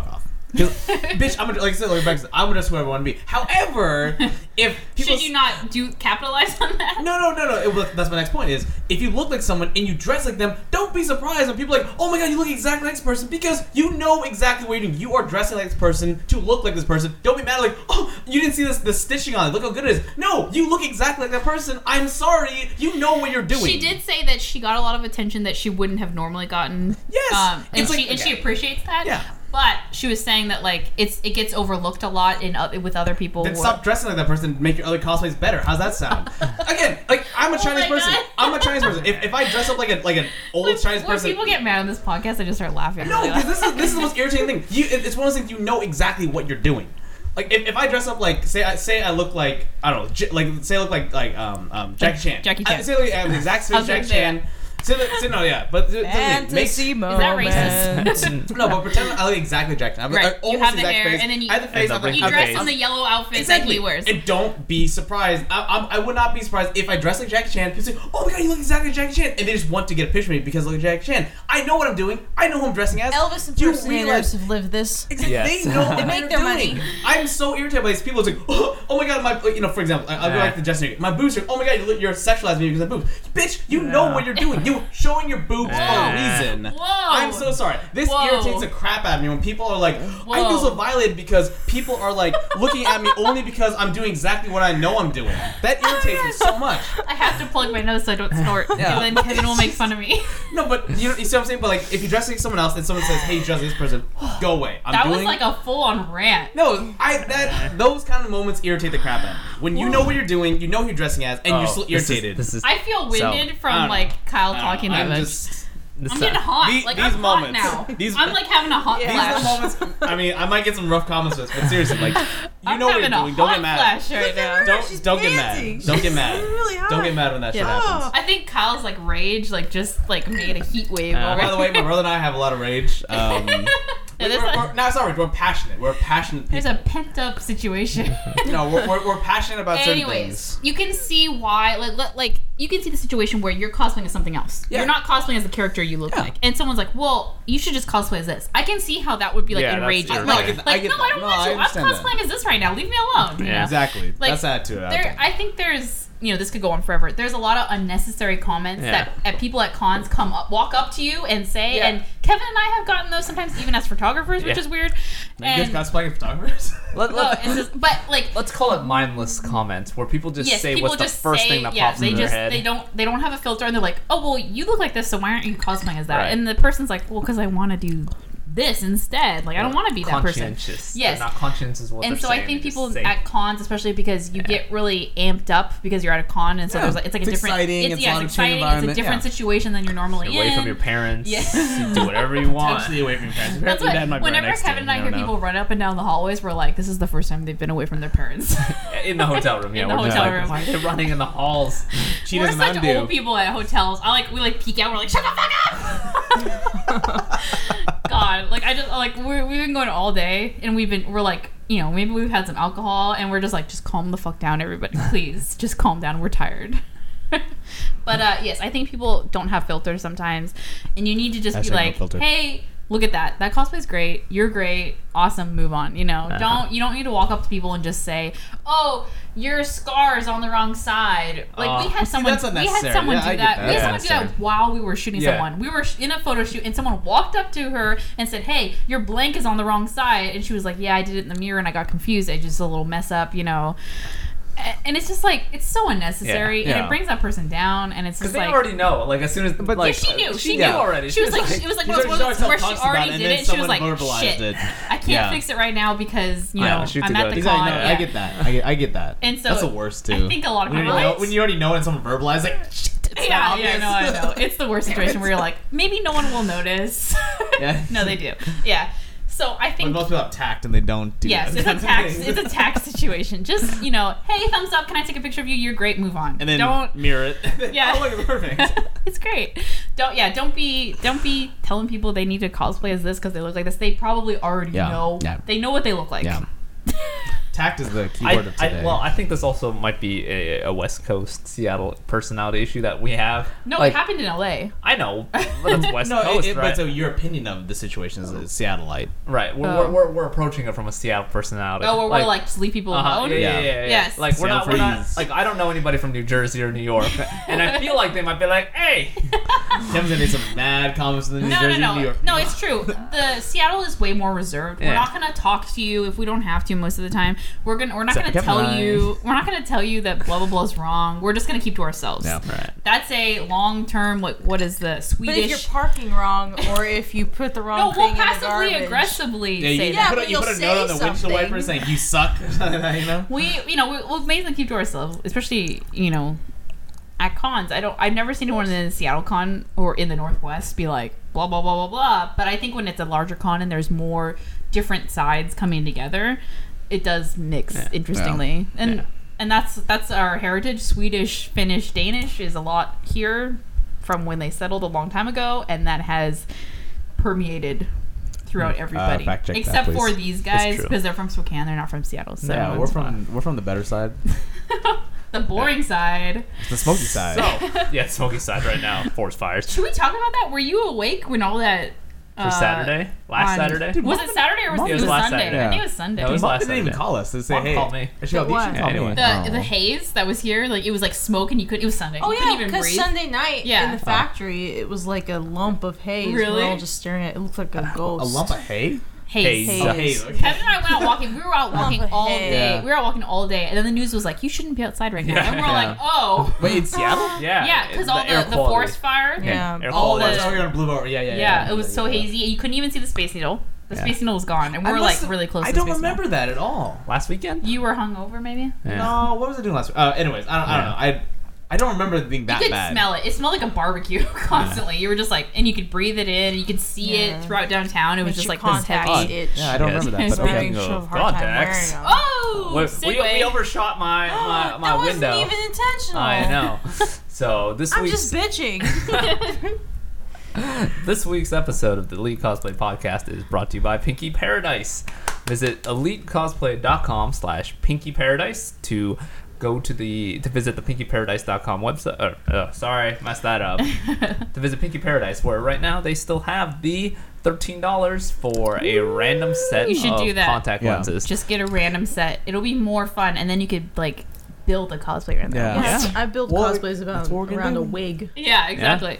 Bitch, I'm gonna, like I said, like, I'm gonna dress whoever I want to be. However, if people Should you not capitalize on that? No. That's my next point. Is if you look like someone and you dress like them, don't be surprised when people are like, oh my god, you look exactly like this person, because you know exactly what you're doing. You are dressing like this person to look like this person. Don't be mad like, oh, you didn't see the stitching on it. Look how good it is. No, you look exactly like that person. I'm sorry. You know what you're doing. She did say that she got a lot of attention that she wouldn't have normally gotten. Yes. And she appreciates that. Yeah. But she was saying that like it gets overlooked a lot with other people. Then stop dressing like that person. Make your other cosplays better. How's that sound? Again, like I'm a Chinese person. God. I'm a Chinese person. If I dress up like an old Chinese When person, people get mad on this podcast, I just start laughing. no, really because this is the most irritating thing. It's one of those things you know exactly what you're doing. Like if I dress up like say I look like I don't know say I look like Jackie Chan. Jackie Chan. Say like I'm the exact same Jackie Chan. Say no, yeah, but Fantasy moment. Is that racist? no, but pretend I look exactly Jackie Chan. Right. You have the exact hair, face. and then you- I have the face. and I'm the like, You Okay. dress in the yellow outfit exactly. that he wears. And don't be surprised. I would not be surprised if I dress like Jackie Chan. People say, "Oh my god, you look exactly like Jackie Chan," and they just want to get a picture of me because I look like Jackie Chan. I know what I'm doing. I know who I'm dressing as. Elvis Do you impersonators realize- have lived this. Exactly. Yes. They know what They make they're their doing. money. I'm so irritated by these people. It's like, oh my god, my for example, I'll go like the Justin. My boobs are. Oh my god, you're sexualizing me because of boobs. Bitch, you know what you're doing. You're showing your boobs for a reason. Whoa. I'm so sorry. This Whoa. irritates the crap out of me when people are like, I Whoa. feel so violated because people are like looking at me only because I'm doing exactly what I know I'm doing. That irritates me so much. I have to plug my nose so I don't snort. Yeah. And then Kevin will make fun of me. No, but you see what I'm saying? But like, if you dress like someone else and someone says, "Hey, you dress like this person," go away. That was like a full-on rant. No, those kind of moments irritate the crap out of me. When you know what you're doing, you know who you're dressing as, and you're still irritated. This is I feel winded I from don't know. like Kyle talking to I'm us. just I'm getting hot. These- like these I'm moments- hot now. these- I'm like having a hot these flash. are the moments. I mean, I might get some rough comments for this, but seriously, like, you I'm know what you're having a doing. Don't hot get mad. flash right now. Don't get mad. panting. Don't get mad. She's really hot. Don't get mad when that shit Yeah. happens. I think Kyle's like rage, like just like made a heat wave. over. By the way, my brother and I have a lot of rage. Yeah, there's a- No, it's not rage. We're passionate. We're passionate people. there's a pent up situation. No, we're passionate about certain Anyways, things. you can see why, like you can see the situation where you're cosplaying as something else. Yeah. You're not cosplaying as the character you look Yeah. like, and someone's like, "Well, you should just cosplay as this." I can see how that would be like Yeah, that's enraging. irritating. Like, No, I get like, no, that. I don't No, want I to. I'm understand that. cosplaying as this right now. Leave me alone. you know? Yeah. Exactly. Like, That's the attitude. out There, there. I think there's, this could go on forever. There's a lot of unnecessary comments Yeah. that at people at cons walk up to you and say, Yeah. and Kevin and I have gotten those sometimes even as photographers, which Yeah. is weird. You And guys cosplaying photographers? no, it's just, but like, Let's call it mindless comments, where people just say people what's the just first say, thing that yeah, pops they into just their head. they don't have a filter, and they're like, oh well, you look like this, so why aren't you cosplaying as that? Right. And the person's like, well, because I want to do this instead. Like I don't want to be that person. Conscientious. Yes. They're not conscious is what And they're so saying. I think They just people say- at cons, especially because you get really amped up because you're at a con, and so Yeah. there's like it's like a It's different, exciting, it's a lot of change exciting. It's a environment, different yeah. situation than you're normally You're away in. from your parents. Yeah. You do whatever you want. Potentially away from your parents. Your That's parents- your dad what, might be right whenever next to Kevin you, and I you hear don't know. people run up and down the hallways, we're like, this is the first time they've been away from their parents. In the hotel room, yeah. In the we're just hotel like, room. why are they running in the halls? Cheetahs We're and such Mountain Dew. old people at hotels. We like peek out. We're like, shut the fuck up. God, like we've been going all day, and we're like, maybe we've had some alcohol, and we're just like, just calm the fuck down, everybody, please, just calm down. We're tired. But yes, I think people don't have filters sometimes, and you need to just Hashtag be no like, filter. hey, look at that. That cosplay's great. You're great. Awesome. Move on. You don't need to walk up to people and just say, "Oh, your scar is on the wrong side." Like we had someone that's do unnecessary. that. Yeah, I We get had that. someone do that while we were shooting Yeah. someone. We were in a photo shoot, and someone walked up to her and said, "Hey, your blank is on the wrong side." And she was like, "Yeah, I did it in the mirror and I got confused. I just a little mess up, And it's just like, it's so unnecessary, and Yeah. it brings that person down, and it's Because just they like, already know. Like as soon as, But like, she knew. She knew knew already. She was like, it was like one of those ones where she already did it. And she was like, shit, I can't fix it right now because Yeah, shoot I'm to at go. the He's con. Exactly, no, I Yeah. get that. I get that. And so that's the worst too. I think a lot of when people. you already know and someone verbalizes like, shit, it's Yeah, not obvious. no, I know. It's the worst situation where you're like, maybe no one will notice. Yeah. No, they do. Yeah. So I When think. most people have tact and they don't do Yes, that. it's a tax situation. Just, hey, thumbs up, can I take a picture of you? You're great, move on. And then don't mirror it. Yeah. Oh, look, it's perfect. It's great. Don't be telling people they need to cosplay as this because they look like this. They probably already Yeah, know. yeah. They know what they look like. Yeah. Tact is the keyword of today. I think this also might be a West Coast Seattle personality issue that we have. No, Like, it happened in LA. I know, but it's West no, Coast, but right? so your opinion of the situation is a Seattleite. Right. Oh. We're approaching it from a Seattle personality. Oh, we're like just leave people uh-huh, alone. yeah. Yes. Like we're not Freeze. like I don't know anybody from New Jersey or New York, and I feel like they might be like, hey, Tim's gonna make some mad comments in the New Jersey, New York. No, it's true. The Seattle is way more reserved. We're Yeah. not gonna talk to you if we don't have to most of the time. We're not Except gonna for tell Kevin and I. you. We're not gonna tell you that blah blah blah is wrong. We're just gonna keep to ourselves. Yeah. right. That's a long term. What is the But Swedish? if you're parking wrong, or if you put the no, wrong we'll thing in the passively garbage, aggressively Yeah, say you that. put but a, you put a you'll note on say the windshield something. wiper saying you suck, or something like that, you know. We'll mainly keep to ourselves, especially at cons. I've never seen anyone in the Seattle con or in the Northwest be like blah blah blah blah blah. But I think when it's a larger con and there's more different sides coming together, it does mix interestingly. And that's our heritage. Swedish, Finnish, Danish is a lot here from when they settled a long time ago, and that has permeated throughout everybody, fact check that, except for please. these guys true. because they're from Spokane. They're not from Seattle. So Yeah, we're from the better side, the boring side. it's the smoky side. So yeah, smoky side right now. Forest fires. Should we talk about that? Were you awake when all that? For Saturday? Last Saturday? Was it Saturday or was It it was last Sunday? Saturday. I think it was Sunday. No, it was Mom last didn't even Saturday. call us to say, Mom hey, called me. She called What? you called Anyway. me. The haze that was here, like it was like smoke and you couldn't. It was Sunday. Oh you couldn't yeah, even because breathe. Sunday night Yeah. in the factory, it was like a lump of haze. Really? We're all just staring at it. It looked like a ghost. A lump of hay? Haze. Haze. Haze. Okay. Kevin and I went out walking. We were out walking all haze. day. Yeah. We were out walking all day, and then the news was like, "You shouldn't be outside right now." Yeah. And we're Yeah. like, "Oh, Wait, in Seattle? Yeah. yeah," because all air the quality. forest fire. Yeah. Air All Oh, quality. that's how we're gonna blue over. Yeah. Yeah, it was so hazy. You couldn't even see the Space Needle. The Yeah. Space Needle was gone, and we I were must like have- really close. I to don't Space remember that at all. Last weekend? Needle. You were hungover, maybe. Yeah. No, what was I doing last week? Anyways, I don't know. I don't remember it being You that could bad. smell it. It smelled like a barbecue constantly. You were just like, and you could breathe it in. You could see Yeah. it throughout downtown. It was Makes just your like this contacts heavy. itch. Yeah, I don't Yes. remember that. It's But very okay. Should have a Oh, hard time contacts. wearing them. Oh, We segue. overshot my That window. wasn't even intentional. I know. So this I'm week's just bitching. this week's episode of the Elite Cosplay Podcast is brought to you by Pinky Paradise. Visit elitecosplay.com/Pinky Paradise to visit the pinkyparadise.com website. Sorry, messed that up. To visit Pinky Paradise, where right now they still have the $13 for a random set You should of do that. contact Yeah. lenses. Just get a random set. It'll be more fun, and then you could like build a cosplay around that. Yeah. Yes, I build Well, cosplays that's what we're gonna around do. a wig. Yeah, exactly.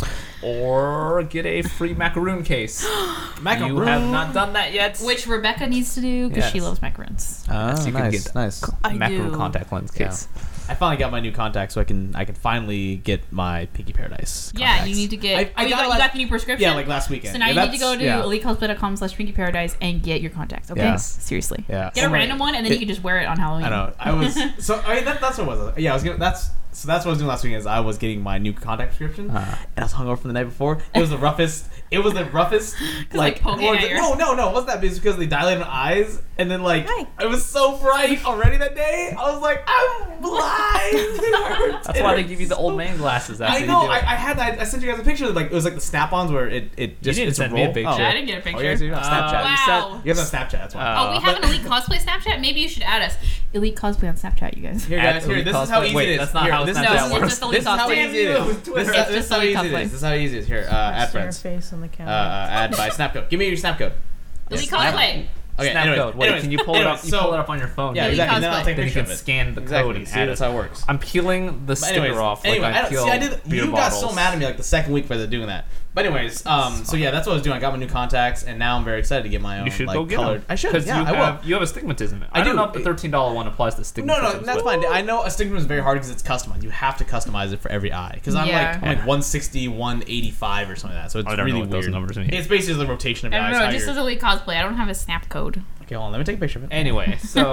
Or get a free macaroon case. Macaroon. You have not done that yet. Which Rebecca needs to do because she Yes. loves macarons. Ah, So you can nice, get- nice. I macaroon do. contact lens case. I finally got my new contacts, so I can finally get my Pinky Paradise. Yeah, contacts. you need to get. I you got got the new prescription. Yeah, like last weekend. So now Yeah, you need to go to yeah. elitecosplay.com/Pinky Paradise and get your contacts. Okay, Yeah. seriously. Yeah. Get a Oh, random one, and then you can just wear it on Halloween. I know. I was so. I mean, that's what it was. Yeah, I was gonna. That's what I was doing last weekend. Is I was getting my new contact prescription, and I was hungover from the night before. It was the roughest. It was the roughest. like, poking or at the- your- no, it wasn't that big. It's because they dilated my eyes, and then like Hey. it was so bright already that day. I was like, I'm blind. It hurts. That's It why they hurts give you the old so- man glasses. After I you know. do it. I had that. I sent you guys a picture. Like it was like the snap-ons where it just didn't it's send a me a roll. picture. Oh. I didn't get a picture. Oh, you guys do have Snapchat. Wow. You guys have Snapchat. That's why. Oh, we have an Elite Cosplay Snapchat. Maybe you should add us. Elite Cosplay on Snapchat, you guys. Here, At guys. Here, Elite this is how Cosplay. easy Wait, it is. that's not Here, how this Snapchat is No, how it's works. just Elite This is how Cosplay. easy it is. It's This just is how Elite easy it Cosplay. is. This is how easy it is. Here, add Your friends. face on the camera. Add by snap code. Give me your snap code. Elite Snap- Cosplay. Okay, Snap anyways, code. Wait, anyways, can you pull it anyways, up? You pull it up on your phone. Yeah, Elite exactly. Then Cosplay. I'll take a Then you picture can of it. scan the Exactly. code and See, add that's it. how it works. I'm peeling the sticker Anyways, off anyway, like I peel beer you got so bottles. mad at me like the second week for doing that. But anyways, so yeah, that's what I was doing. I got my new contacts, and now I'm very excited to get my own. You should like, go get colored. them. I should. Because Yeah, I will. you have astigmatism. I I don't do. know if the $13 one applies to No, astigmatism. that's fine. I know astigmatism is very hard because it's customized. You have to customize it for every eye. Because I'm Yeah. like 160, 185 or something like that. So it's I don't really know what weird. those numbers mean. It's basically the rotation of I your don't eyes. know. how Just you're- as Elite Cosplay, I don't have a snap code. Okay, hold on. Let me take a picture of it. Anyway, so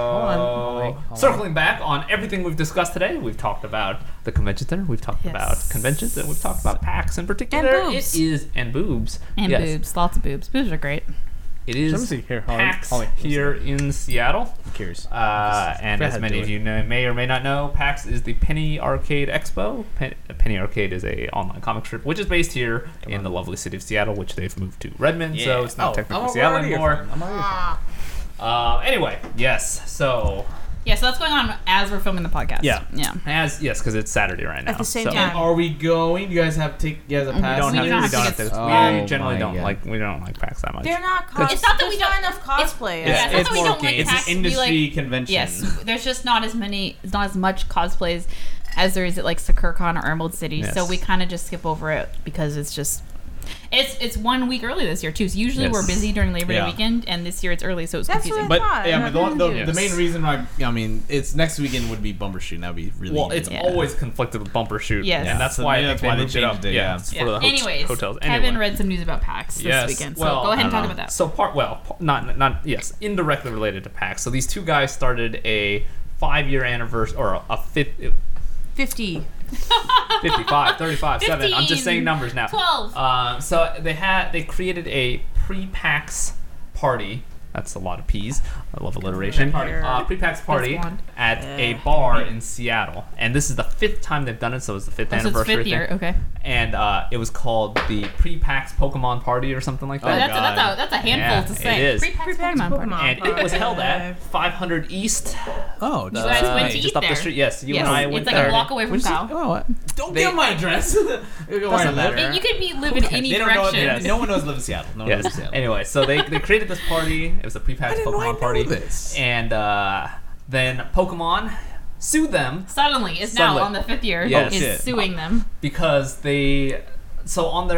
on. circling back on everything we've discussed today, we've talked about the convention center, we've talked Yes. about conventions, and we've talked about PAX in particular. And boobs. It is and boobs. And Yes, boobs. Lots of boobs. Boobs are great. It Let me is see here. Holly, PAX Holly, let me see here that. in Seattle. I'm curious. And forgot as how to many do of it. you may or may not know, PAX is the Penny Arcade Expo. Penny Arcade is a online comic strip, which is based here in the lovely city of Seattle, which they've moved to Redmond, so it's not technically Seattle anymore. I'm already here. Anyway, yes. So Yeah, so that's going on as we're filming the podcast. Yeah. Yeah. yes, because it's Saturday right now. At the same so. time. Are we going? You guys have pass? We don't We have, do not we have don't have tickets. to. Oh We generally my don't God. like. We don't like PAX that much. They're not It's not that we there's don't- enough cosplayers. Yeah, it's not it's that we more don't like it's PAX, an we industry like- convention. Yes, there's just not as much cosplays as there is at like SakurCon or Emerald City. So Yes. we kind of just skip over it because it's just. It's 1 week early this year too. So usually Yes. we're busy during Labor Day Yeah. weekend, and this year it's early, so it's That's confusing. what But Fine. yeah, but the Yes. main reason why it's next weekend would be Bumbershoot. That would be really Well, it's Yeah. always conflicted with Bumper Shoot. Yes. and that's So why maybe I that's think why they they moved it up. changed it, yeah. It's Yeah. for the Anyways, hotels. Kevin Anyway. read some news about PAX this weekend, so well, go ahead and I talk don't about that. So not yes, indirectly related to PAX. So these two guys started a 5-year anniversary or a 50. 55, 35, 7. I'm just saying 15, numbers now. 12. So they created a pre-PAX party. That's a lot of P's. I love alliteration. Pre-PAX party That's blonde. at a bar in Seattle, and this is the 5th time they've done it. So it's the 5th So it's anniversary. 5th year, thing. okay. And it was called the pre-PAX Pokemon Party or something like Oh, that. that's a handful Yeah, to it say. is. Pre-PAX Pre-PAX Pokemon party. Pokemon. And it was held at 500 East. Oh, You guys went to just eat up there. the street. Yes, you Yes, and I went it's like there. a block away from Kyle. Oh, what? Don't They- give my address. Doesn't matter. You could live in any They don't know. direction. Yes. No one knows live in Seattle. No one Yes. lives in Seattle. Anyway, so they created this party. It was a pre-PAX Why didn't I Pokemon know party. this? And then Pokemon sued them Suddenly, is Suddenly. now on the 5th year, Yes. is Shit. suing them. because on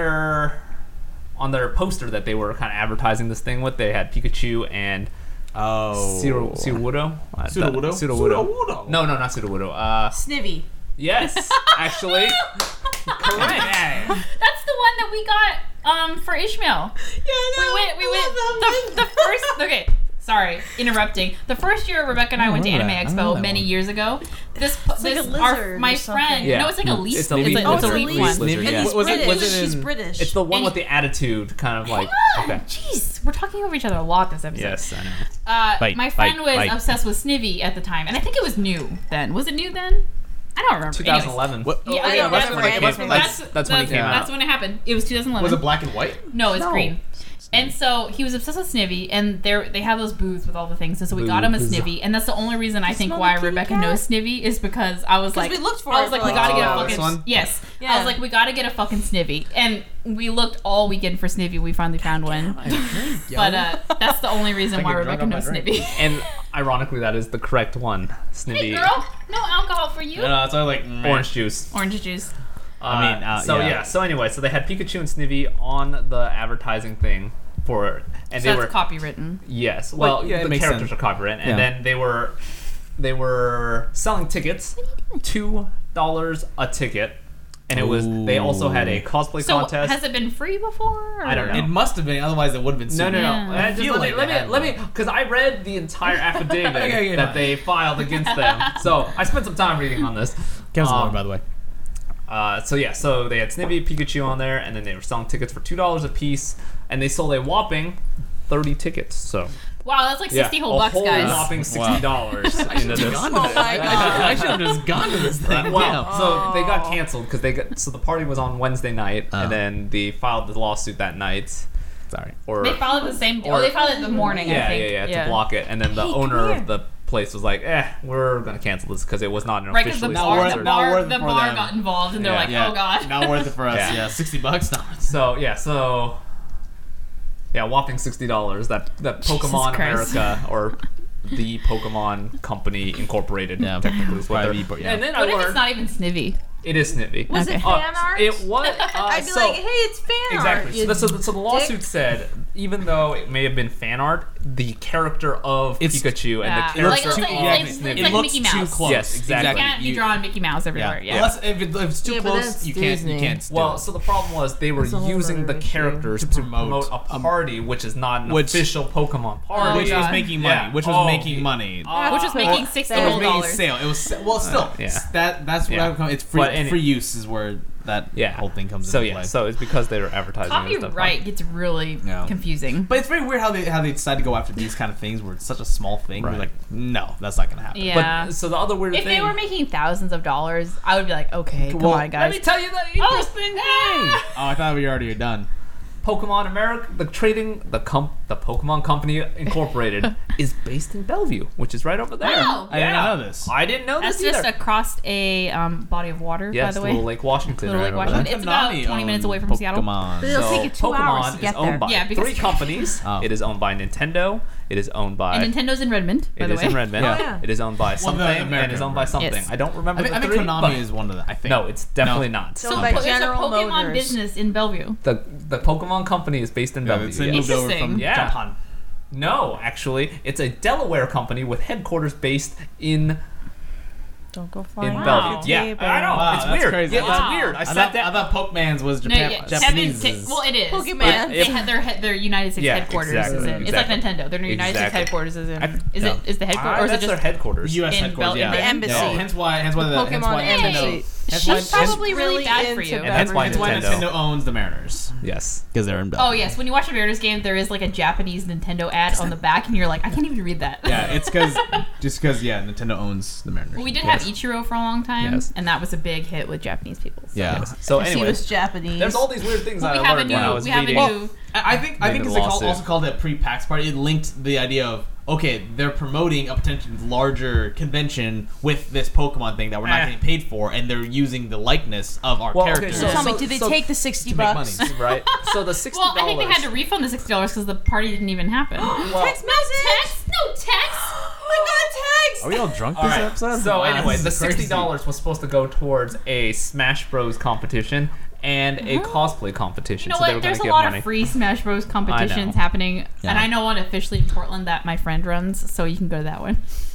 their poster that they were kind of advertising this thing with, they had Pikachu and Oh. Sudowoodo. Sudowoodo? Sudowoodo. Sudowoodo. No, not Sudowoodo. Snivy. Yes, actually, correct. That's the one that we got for Ishmael. We went the first. Okay, sorry, interrupting. The first year Rebecca and I went to remember Anime that. I remember Expo that many one. years ago. This like a our lizard my or something. friend. Yeah. No, it's like a leaf. It's a It's leaf. a Oh, it's a leaf leaf. one. Lizard, And yeah. he's Was it- British. was it She's in- British. It's the one And- with the attitude, kind of like. Okay. Jeez, we're talking over each other a lot this episode. Yes, I know. Bite, My friend bite, was bite. obsessed with Snivy at the time, and I think it was new then. Was it new then? I don't remember. 2011. What? Anyways. Oh, Yeah, that's that's when it came. That's when it came out. That's when it happened. It was 2011. Was it black and white? No, it's No. green. And so he was obsessed with Snivy, and they have those booths with all the things, and so we got him a Booths. Snivy, and that's the only reason I think smell why the kitty Rebecca cat? knows Snivy is because I was like, we looked for I it was like, for we like gotta get a Oh, fucking this one? yes. I Yeah. was like, we gotta get a fucking Snivy, and we looked all weekend for Snivy. We finally found one, but that's the only reason why get Rebecca drunk on my knows drink. Snivy. And ironically, that is the correct one. Snivy. Hey girl, no alcohol for you. No, it's only like Orange juice. Orange juice. I mean, so yeah. So anyway, so they had Pikachu and Snivy on the advertising thing for, and So they that's were copywritten. yes. Well, yeah, it the makes characters sense. are copyrighted, and Yeah. then they were selling tickets, $2 a ticket, and it was. They also had a cosplay So contest. has it been free before? Or? I don't know. It must have been, otherwise it would have been. No, no, no. Yeah. Just feel like they had let me, because I read the entire affidavit Okay, that fine. they filed against them. So I spent some time reading on this. Kevin's Um, lawyer, by the way. So they had Snivy, Pikachu on there, and then they were selling tickets for $2 a piece, and they sold a whopping 30 tickets. So Wow, that's like 60 whole bucks, a whole guys. whopping $60 into this. Oh my god. I should have just gone to this thing. Wow. So they got Oh. canceled because the party was on Wednesday night, Oh. and then they filed the lawsuit that night. Sorry. Or They filed it the same. Or- they filed it the morning. I yeah, think. to block it, and then the Hey, come owner here. of the place was like, "We're gonna cancel this because it was not an Right, because the officially Not bar, worth the it. bar, Not worth it the for bar them. got involved, and they're Yeah. like, Yeah. "Oh god." Not worth it for us. Yeah. Yeah, $60. No. So whopping $60 that Pokemon Christ. America or the Pokemon Company Incorporated Yeah, technically is what probably they're. be- yeah. And then I What if learned it's not even Snivy? it is Snivy. Was it Okay. fan art? It was. I'd be so, like, hey, it's fan art. exactly. you So the lawsuit dick. said, even though it may have been fan art, the character of It's- Pikachu and Yeah. the character Like, it's of like- Snivy. it's It like looks Mickey too Mouse. close. Yes, exactly. You can't be You- drawing Mickey Mouse everywhere. Yeah. Unless if it's too Yeah, but close, that's you can't. Disney. You can't. Steal Well, it. so the problem was they were That's a whole using the other issue. characters To to promote promote a party, which is not an which- official Pokemon party. which was God. making money. Yeah. Which was Oh, making yeah. money. Which was making Or- $60 It was making dollars. sale. It was still. yeah. That's what Yeah. I'm coming. It's free. But any- free use is where that whole thing comes So into yeah, play. so it's because they were advertising and stuff. Copyright gets really Yeah. confusing. But it's very weird how they decide to go after these kind of things where it's such a small thing. Right. You're like, no, that's not gonna happen. Yeah. But so the other weird If thing. they were making thousands of dollars, I would be like, okay, come Well, on, let guys. me tell you the interesting thing. Oh, I thought we already were done. Pokemon America, the Pokemon Company Incorporated is based in Bellevue, which is right over there. Wow. I didn't know this. I didn't know That's this just either. across a body of water, Yes, by the way. Little Lake Washington. Little Lake right over there. Washington. It's about Konami 20 minutes owned away from Seattle. Pokemon. It'll So take you 2 hours Pokemon to get is owned there. by Yeah, because- 3 companies. Oh. It is owned by Nintendo. It is owned by. And Nintendo's in Redmond, by It the is way. in Redmond. Yeah. Oh, yeah. It is owned by something and American is owned by version. something. Yes. I don't remember I the think three, Konami but is one of them. I think. no, it's definitely not. So So like there's a General Pokemon Motors. business in Bellevue. The Pokemon Company is based in Yeah, Bellevue. they yes. moved over Interesting. from Yeah. Japan. No, actually, it's a Delaware company with headquarters based in Don't go flying. in Wow. Bellevue. Yeah, Table. I know. Wow, it's that's weird. crazy. Yeah, Wow. it's weird. I sat down. I thought Pokemon's was No, Japan. yeah, Japanese. well, it is. Pokemon. But If- they had their United States Yeah, headquarters exactly, is in. It's exactly. like Nintendo. Their United States Exactly. headquarters is in. I- Is no. it? Is the headquarters? Or is That's it their just? headquarters. U.S. in headquarters, Bel- yeah. in The embassy. Yeah, hence why The hence why Pokemon Hey. embassy. Hence why, That's probably She's really really bad for into you. And that's why hence why Nintendo. Nintendo owns the Mariners Yes. because they're in Oh Bellevue. yes, when you watch a Mariners game, there is like a Japanese Nintendo ad on the back, and you're like, I can't even read that. Yeah, it's because Nintendo owns the Mariners. Well, we did Yes. have Ichiro for a long time, Yes. and that was a big hit with Japanese people. So. Yeah. So He anyway, was Japanese. there's all these weird things Well, that we I have a learned when I new. was We have a reading. new. I think Maybe because the they lawsuit. also called it pre-PAX party. It linked the idea of okay, they're promoting a potentially larger convention with this Pokemon thing that we're not Eh. getting paid for, and they're using the likeness of our Well, okay, characters. so- Tell me, did they take the $60 bucks? money. right? So the $60. Well, I think they had to refund the $60 because the party didn't even happen. Well, Text message. No text. I got text. Are we all drunk all this right. episode? So Wow, anyway, this the is crazy. $60 was supposed to go towards a Smash Bros competition and a cosplay competition. You know so they what? were There's going a to lot give money. of free Smash Bros competitions know. happening, Yeah. and I know one officially in Portland that my friend runs, so you can go to that one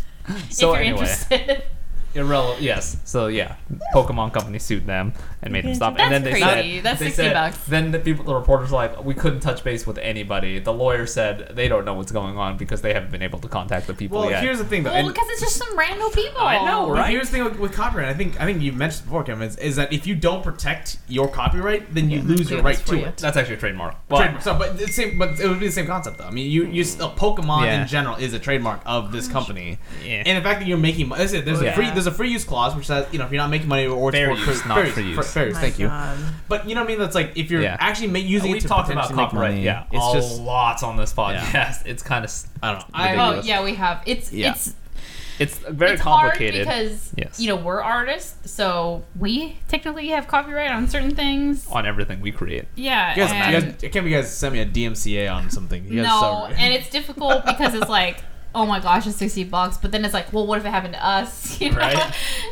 So if you're anyway, interested. irrelevant. Yes. So yeah, Pokemon Company sued them and made them stop. That's and then they crazy. said That's they $60 said- bucks. Then the reporters were like, we couldn't touch base with anybody. The lawyer said they don't know what's going on because they haven't been able to contact the people Well, yet. here's the thing, though. Well, and- because it's just some random people. I know, But right? here's the thing with copyright. I think you mentioned before, Kevin, is that if you don't protect your copyright, then you lose your Clear right this for to you. it. That's actually a trademark. But Trademark. So, but it's same. But it would be the same concept, though. I mean, Pokemon Yeah. in general is a trademark of this company, Yeah. and the fact that you're making money. There's Yeah. a free use clause which says if you're not making money or it's Fair for use, not fair free use. use. Fair use, My thank you. God. But you know what I mean? That's like if you're Yeah. actually using we it to talked about potentially make copyright. money, Yeah, it's a just lot on this podcast. It's kind of I don't know. Oh ridiculous. yeah, we have. It's Yeah. it's very it's complicated. hard because Yes. you know we're artists, so we technically have copyright on certain things. on everything we create. Yeah, You guys, and I can't believe you guys sent me a DMCA on something. You guys no, so- and it's difficult because it's like, oh my gosh, it's $60, but then it's like, well, what if it happened to us? You know? Right.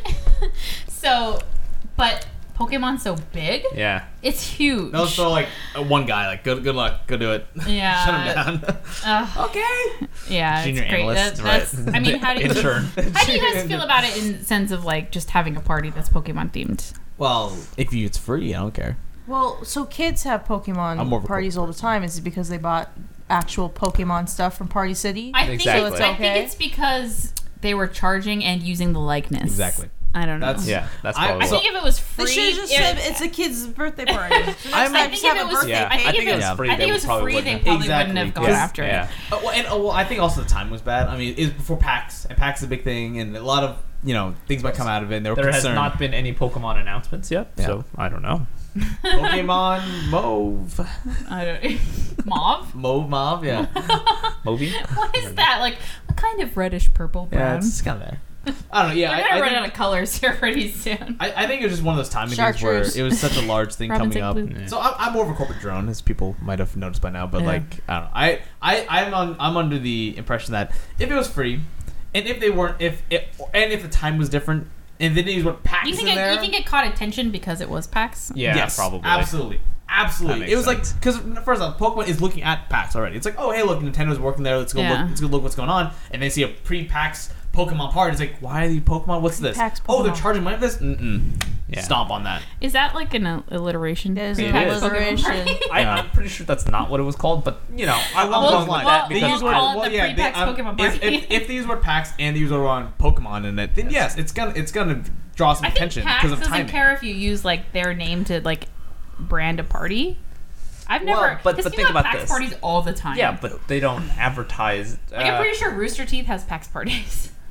So, but Pokemon's so big, Yeah. it's huge. That was for like one guy. Like, good luck, go do it. Yeah. Shut him down. Okay. Yeah, Junior it's great. analyst, That's, right. I mean, how do you Intern. how do you guys feel about it in sense of like just having a party that's Pokemon themed? Well, if it's free, I don't care. Well, so kids have I'm more of Pokemon a parties all the time. Is it because they bought actual Pokemon stuff from Party City? I think Exactly. it's, So I it's think okay? it's because they were charging and using the likeness. Exactly. I don't know. That's- Yeah. That's I- probably. I think if it was free, They should have just yeah, said it's a kid's birthday party. So next I'm- time, I just think if have it a was, birthday Yeah, I think I if think it it was was free, I think they it was probably free. They wouldn't. probably Exactly, wouldn't have gone 'cause- after yeah. it. Well, I think also the time was bad. I mean, it was before PAX, and PAX is a big thing, and a lot of things might come out of it. And they were There has concerned. not been any Pokemon announcements yet, Yeah. so I don't know. Pokemon Mauve, I don't. Mauve? yeah. Movie? What is that? Like a kind of reddish purple brown. kind of there. I don't know. Yeah, We're gonna run think, out of colors here pretty soon. I think it was just one of those timing things where Chartreuse. it was such a large thing Robin's coming up. like blue. Yeah. So I'm more of a corporate drone, as people might have noticed by now. But Yeah. like, I don't know. I'm under the impression that if it was free, and if they weren't, if the time was different, and they didn't use what PAX You think in there. you think it caught attention because it was PAX? Yeah, Yes, probably. Absolutely. That Absolutely. makes It was sense. like because first off, Pokemon is looking at PAX already. It's like, oh hey, look, Nintendo's working there. Let's go Yeah. look. Let's go look what's going on. And they see a pre-PAX Pokemon party. It's like, why are these Pokemon? What's this? Pre-PAX Oh, they're Pokemon. charging money for this. Yeah. Stomp on that. Is that like an alliteration? There's It an is. alliteration. I'm pretty sure that's not what it was called, but I'm Along going those with lines. that They because use we'll word- call it the yeah, pre-PAX Pokemon if, party. if they use word PAX and they use word on Pokemon in it, then yes, it's gonna draw some I think attention PAX because of doesn't timing. care if you use like their name to like brand a party. I've Well, never. but because think you have about PAX this. parties all the time. yeah, but they don't advertise. Like I'm pretty sure Rooster Teeth has PAX parties.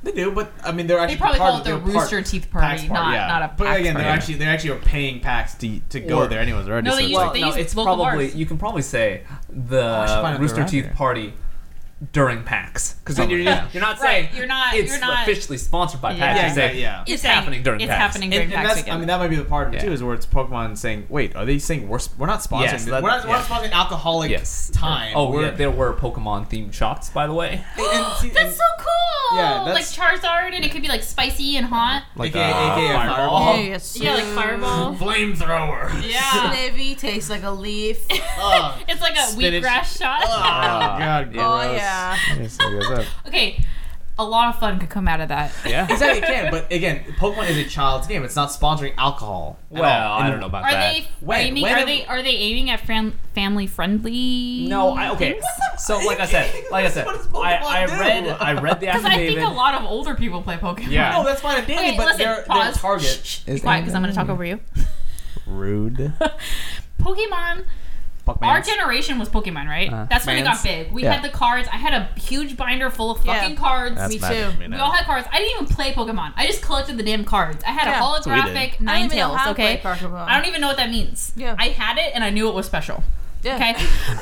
They do, but I mean, they're actually They probably part call it of- the they're part- Rooster Teeth PAX Party, not a But PAX again, party. they actually are paying PAX to go Or- there anyways already. No, so they it's use- like, they no, use it's local probably bars. you can probably say I should the find out Rooster they're Teeth around party during PAX because Something you're, like that. you're not Right, saying you're not- it's you're not- officially sponsored by Yeah. PAX. Yeah, You say, yeah. It's You're saying happening during it's PAX. happening during and PAX that's, weekend. I mean, that might be the part of it Yeah. too, is where it's Pokemon saying, "Wait, are they saying we're not sponsoring? Yes, this. that- we're not yeah. sponsoring alcoholic Yes. time." Oh, we're, yeah, there were Pokemon themed shots, by the way. That's so cool! Yeah, like that's- Charizard, and it could be like spicy and hot. Like AKA Fireball. Yeah, like Fireball. Flamethrower. Yeah. Snivy tastes like a leaf. Oh, It's like a Spinach. wheatgrass shot. God, Oh gross. yeah. Yes, I guess that. Okay, a lot of fun could come out of that. Yeah. Exactly, it can. But again, Pokemon is a child's game. It's not sponsoring alcohol. at Well, all. I don't know about Are that. they When- aiming? when Are have- they aiming at family friendly? No, okay. So, like I said, What does Pokemon I read the Because I think affidavit. a lot of older people play Pokemon. Yeah. No, that's fine and dandy, Okay, but listen, their pause. target Shh, is be quiet, because I'm going to talk over you. rude. Pokemon. Our generation was Pokemon, right? That's when it got big. We Yeah. had the cards. I had a huge binder full of Yeah. fucking cards. Me too. We all had cards. I didn't even play Pokemon. I just collected the damn cards. I had Yeah. a what we did. holographic I don't even know Ninetales, how to okay? play Pokemon. I don't even know what that means. Yeah. I had it and I knew it was special. Yeah. Okay?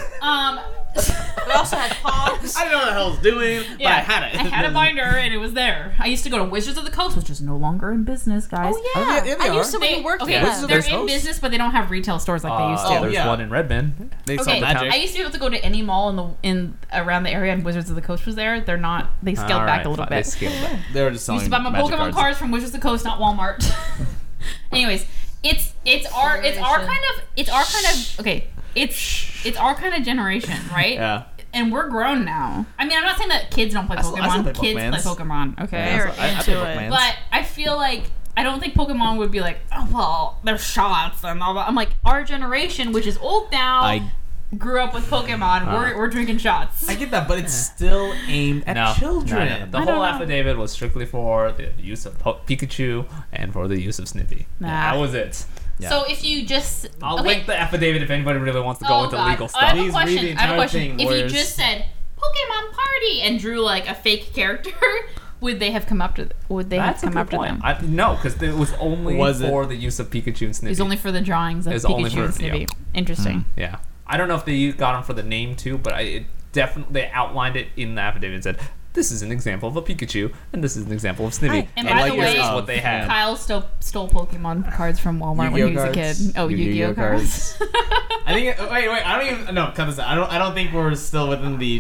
We also had Pogs. I didn't know what the hell I was doing, but I had it. I had a binder and it was there. I used to go to Wizards of the Coast, which is no longer in business, guys. Oh yeah. yeah, they I knew are. somebody who worked okay, there. Wizards of they're the in Coast? business, but they don't have retail stores like they used to. There's yeah. one in Redmond. They Okay, sell magic. I used to be able to go to any mall in around the area, and Wizards of the Coast was there. They're not. They scaled back a little They bit. scaled back. They were just selling Used to buy my magic Pokemon cards from Wizards of the Coast, not Walmart. Anyways, it's our kind of okay. It's our kind of generation, right? Yeah. And we're grown now. I mean, I'm not saying that kids don't play I still Pokemon. play Kids Pokemans. play Pokemon. Okay. They're I into play it. Pokemans. But I feel like I don't think Pokemon would be like, oh well, there's shots and all that. I'm like, our generation, which is old now, I grew up with Pokemon. We're drinking shots. I get that, but it's still aimed at children. No. The I whole don't know. affidavit was strictly for the use of Pikachu and for the use of Snippy. Nah. That was it. Yeah. So if you just I'll okay. link the affidavit if anybody really wants to go Oh, into God. legal I stuff. have a Please read question. the I have a entire question. thing, If lawyers. you just said Pokemon Party and drew like a fake character, would they have come up to? Would they That's a have come good after point. them? No, because it was only Was it? for the use of Pikachu and Snippy. It was only for the drawings of It's only Pikachu for- and Snivy. yeah. Interesting. Yeah. I don't know if they got them for the name too, but it definitely they outlined it in the affidavit and said, this is an example of a Pikachu, and this is an example of Snippy. And by the way, this is what they had. Kyle stole Pokemon cards from Walmart when he was a kid. Oh, Yu-Gi-Oh cards. I think. Wait. I don't even. No, cut this out. I don't think we're still within the.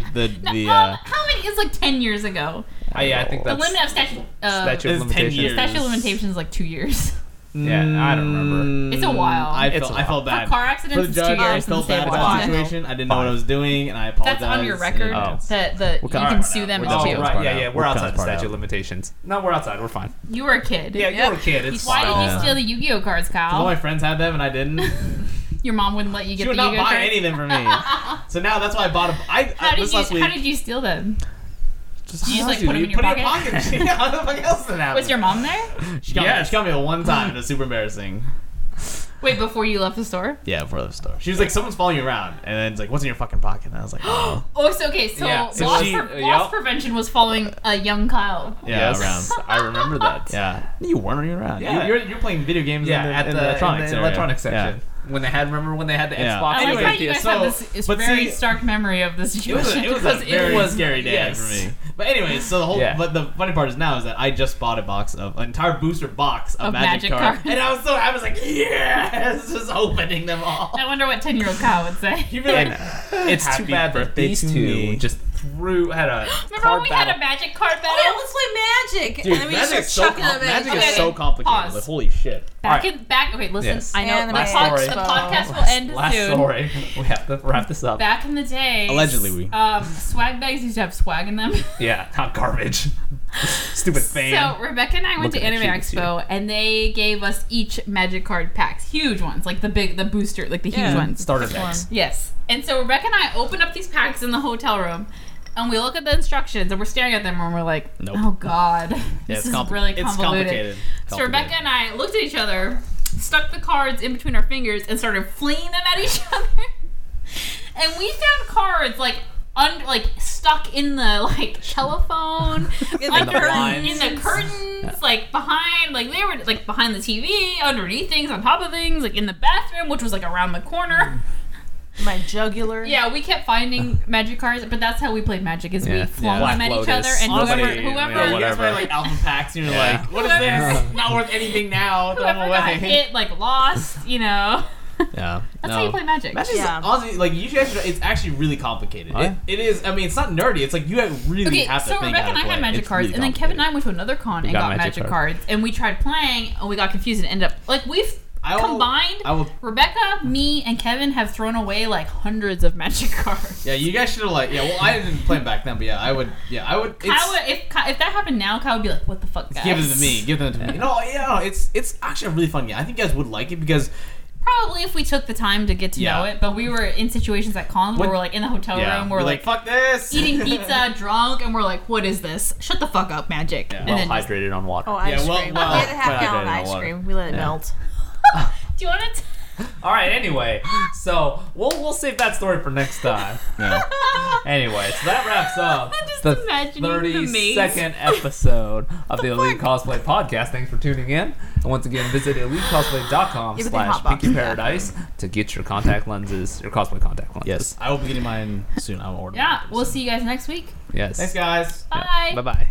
How many? It's like 10 years ago. I think The that's limit of statute. statute It's of 10 limitations. years. Statute of limitations is like 2 years. Yeah, I don't remember. It's a while. I It's felt, a I felt For bad. car For accidents, the it's judge, 2 I years in the felt state bad of about the Washington. situation. I didn't know what I was doing, and I apologize. That's on your record. Oh. That you cut can that sue out. them We're if done. you. Oh, Right, part yeah, out. we're We'll outside cut the this part statute of out. limitations. No, we're outside. We're fine. You were a kid. Yeah, you were a kid. It's Why fine. did you Yeah. steal the Yu-Gi-Oh cards, All Kyle? my friends had them, and I didn't. Your mom wouldn't let you She get would the not Yu-Gi-Oh buy cards. any of them for me. So now that's why I bought a. How did this you? last week. How did you steal them? Just You just, like, how put 'em you in your put it pocket? Yeah, what the fuck else did happen? Was your mom there? She got, Yes. she got me one time. It was super embarrassing. Wait, before you left the store? Yeah, before the store. She was like, someone's following you around. And then it's like, what's in your fucking pocket? And I was like, oh. Oh, so okay. So, Yeah, so loss, she- loss yep. prevention was following a young Kyle. Yeah, Yes, around. I remember that. Yeah. You weren't even around. Yeah. You're playing video games Yeah, in at the the electronics area. electronics section. Yeah. When they had, remember when they had the Yeah. Xbox? I like Anyway, how you guys so- have this but very see- stark memory of this It was situation. a because very scary day yes. for me. But anyway, so the whole Yeah. but the funny part is now is that I just bought an entire booster box of, Of Magic Magic cards. cards. And I was so I was like, yes, just opening them all. I wonder what 10-year-old Kyle would say. You'd be like, It's too Happy bad that birthday these to two me. just had a Remember card when we battle. had a magic card battle? Oh yeah, let's play Magic. dude, and then we Magic just is start so chucking them in. Magic Okay, is so okay. complicated. Pause. Like, holy shit. Back Alright. in back. Okay, listen. Yes. I know Anime the, story. the podcast will end Last soon. story. We have to wrap this up. Back in the day, Allegedly, we. swag bags used to have swag in them. Yeah, not garbage. Stupid fan. So Rebecca and I went to Looking at Anime you this Expo, and they gave us each magic card packs, huge ones, like the booster, like the huge Yeah. ones. Starter This decks. Yes. And so Rebecca and I opened up these packs in the hotel room, and we look at the instructions, and we're staring at them, and we're like, Nope. "Oh God, Yeah, this it's is compli- really it's convoluted." complicated. So Rebecca and I looked at each other, stuck the cards in between our fingers, and started flinging them at each other. And we found cards like stuck in the like telephone, under blinds. in the curtains, like behind, like they were like behind the TV, underneath things, on top of things, like in the bathroom, which was like around the corner. My jugular. Yeah, we kept finding magic cards, but that's how we played Magic. Is we Yeah. flung Black them at each Lotus. other, and Honestly, whoever you know, You guys whatever. play like alpha packs, and you're Yeah. like, what is Whoever- this? Not worth anything now. Throw them whoever got away. hit, like lost, you know. Yeah. That's how you play Magic. That's just Yeah. honestly, like you guys, it's actually really complicated. Oh, yeah. It is. I mean, it's not nerdy. It's like you really Okay, have to so think Rebecca how and to I play. had Magic It's cards, really and then Kevin and complicated. I went to another con and got got Magic Magic cards, and we tried playing, and we got confused and ended up like we've I will- combined. I will. Rebecca, me, and Kevin have thrown away like hundreds of Magic cards. Yeah, you guys should have like. Yeah, well, I didn't play them back then, but yeah, I would. Yeah, I would. Kyle would, if that happened now, Kyle would be like, "What the fuck, guys?" Give them to me. Give them to me. No, yeah, no, it's actually a really fun game. I think you guys would like it because Probably if we took the time to get to know Yeah. it, but we were in situations at cons where When- we're like in the hotel yeah, room, we're we're like, like fuck this. eating pizza, drunk, and we're like, "What is this? Shut the fuck up, Magic!" Yeah. And Well then just, hydrated on water. Oh, ice Yeah, well- cream. well, we had a half well, gallon hydrated ice water. cream. We let it Yeah. melt. do you want it? All right. Anyway, so we'll save that story for next time. Yeah. Anyway, so that wraps up I'm just the imagining the maze. 32nd episode of the Elite Cosplay Podcast. Thanks for tuning in. And once again, visit elitecosplay.com/PinkyParadise to get your contact lenses, your cosplay contact lenses. Yes, I will be getting mine soon. I will order. Yeah, mine we'll soon. see you guys next week. Yes. Thanks, guys. Bye. Bye bye.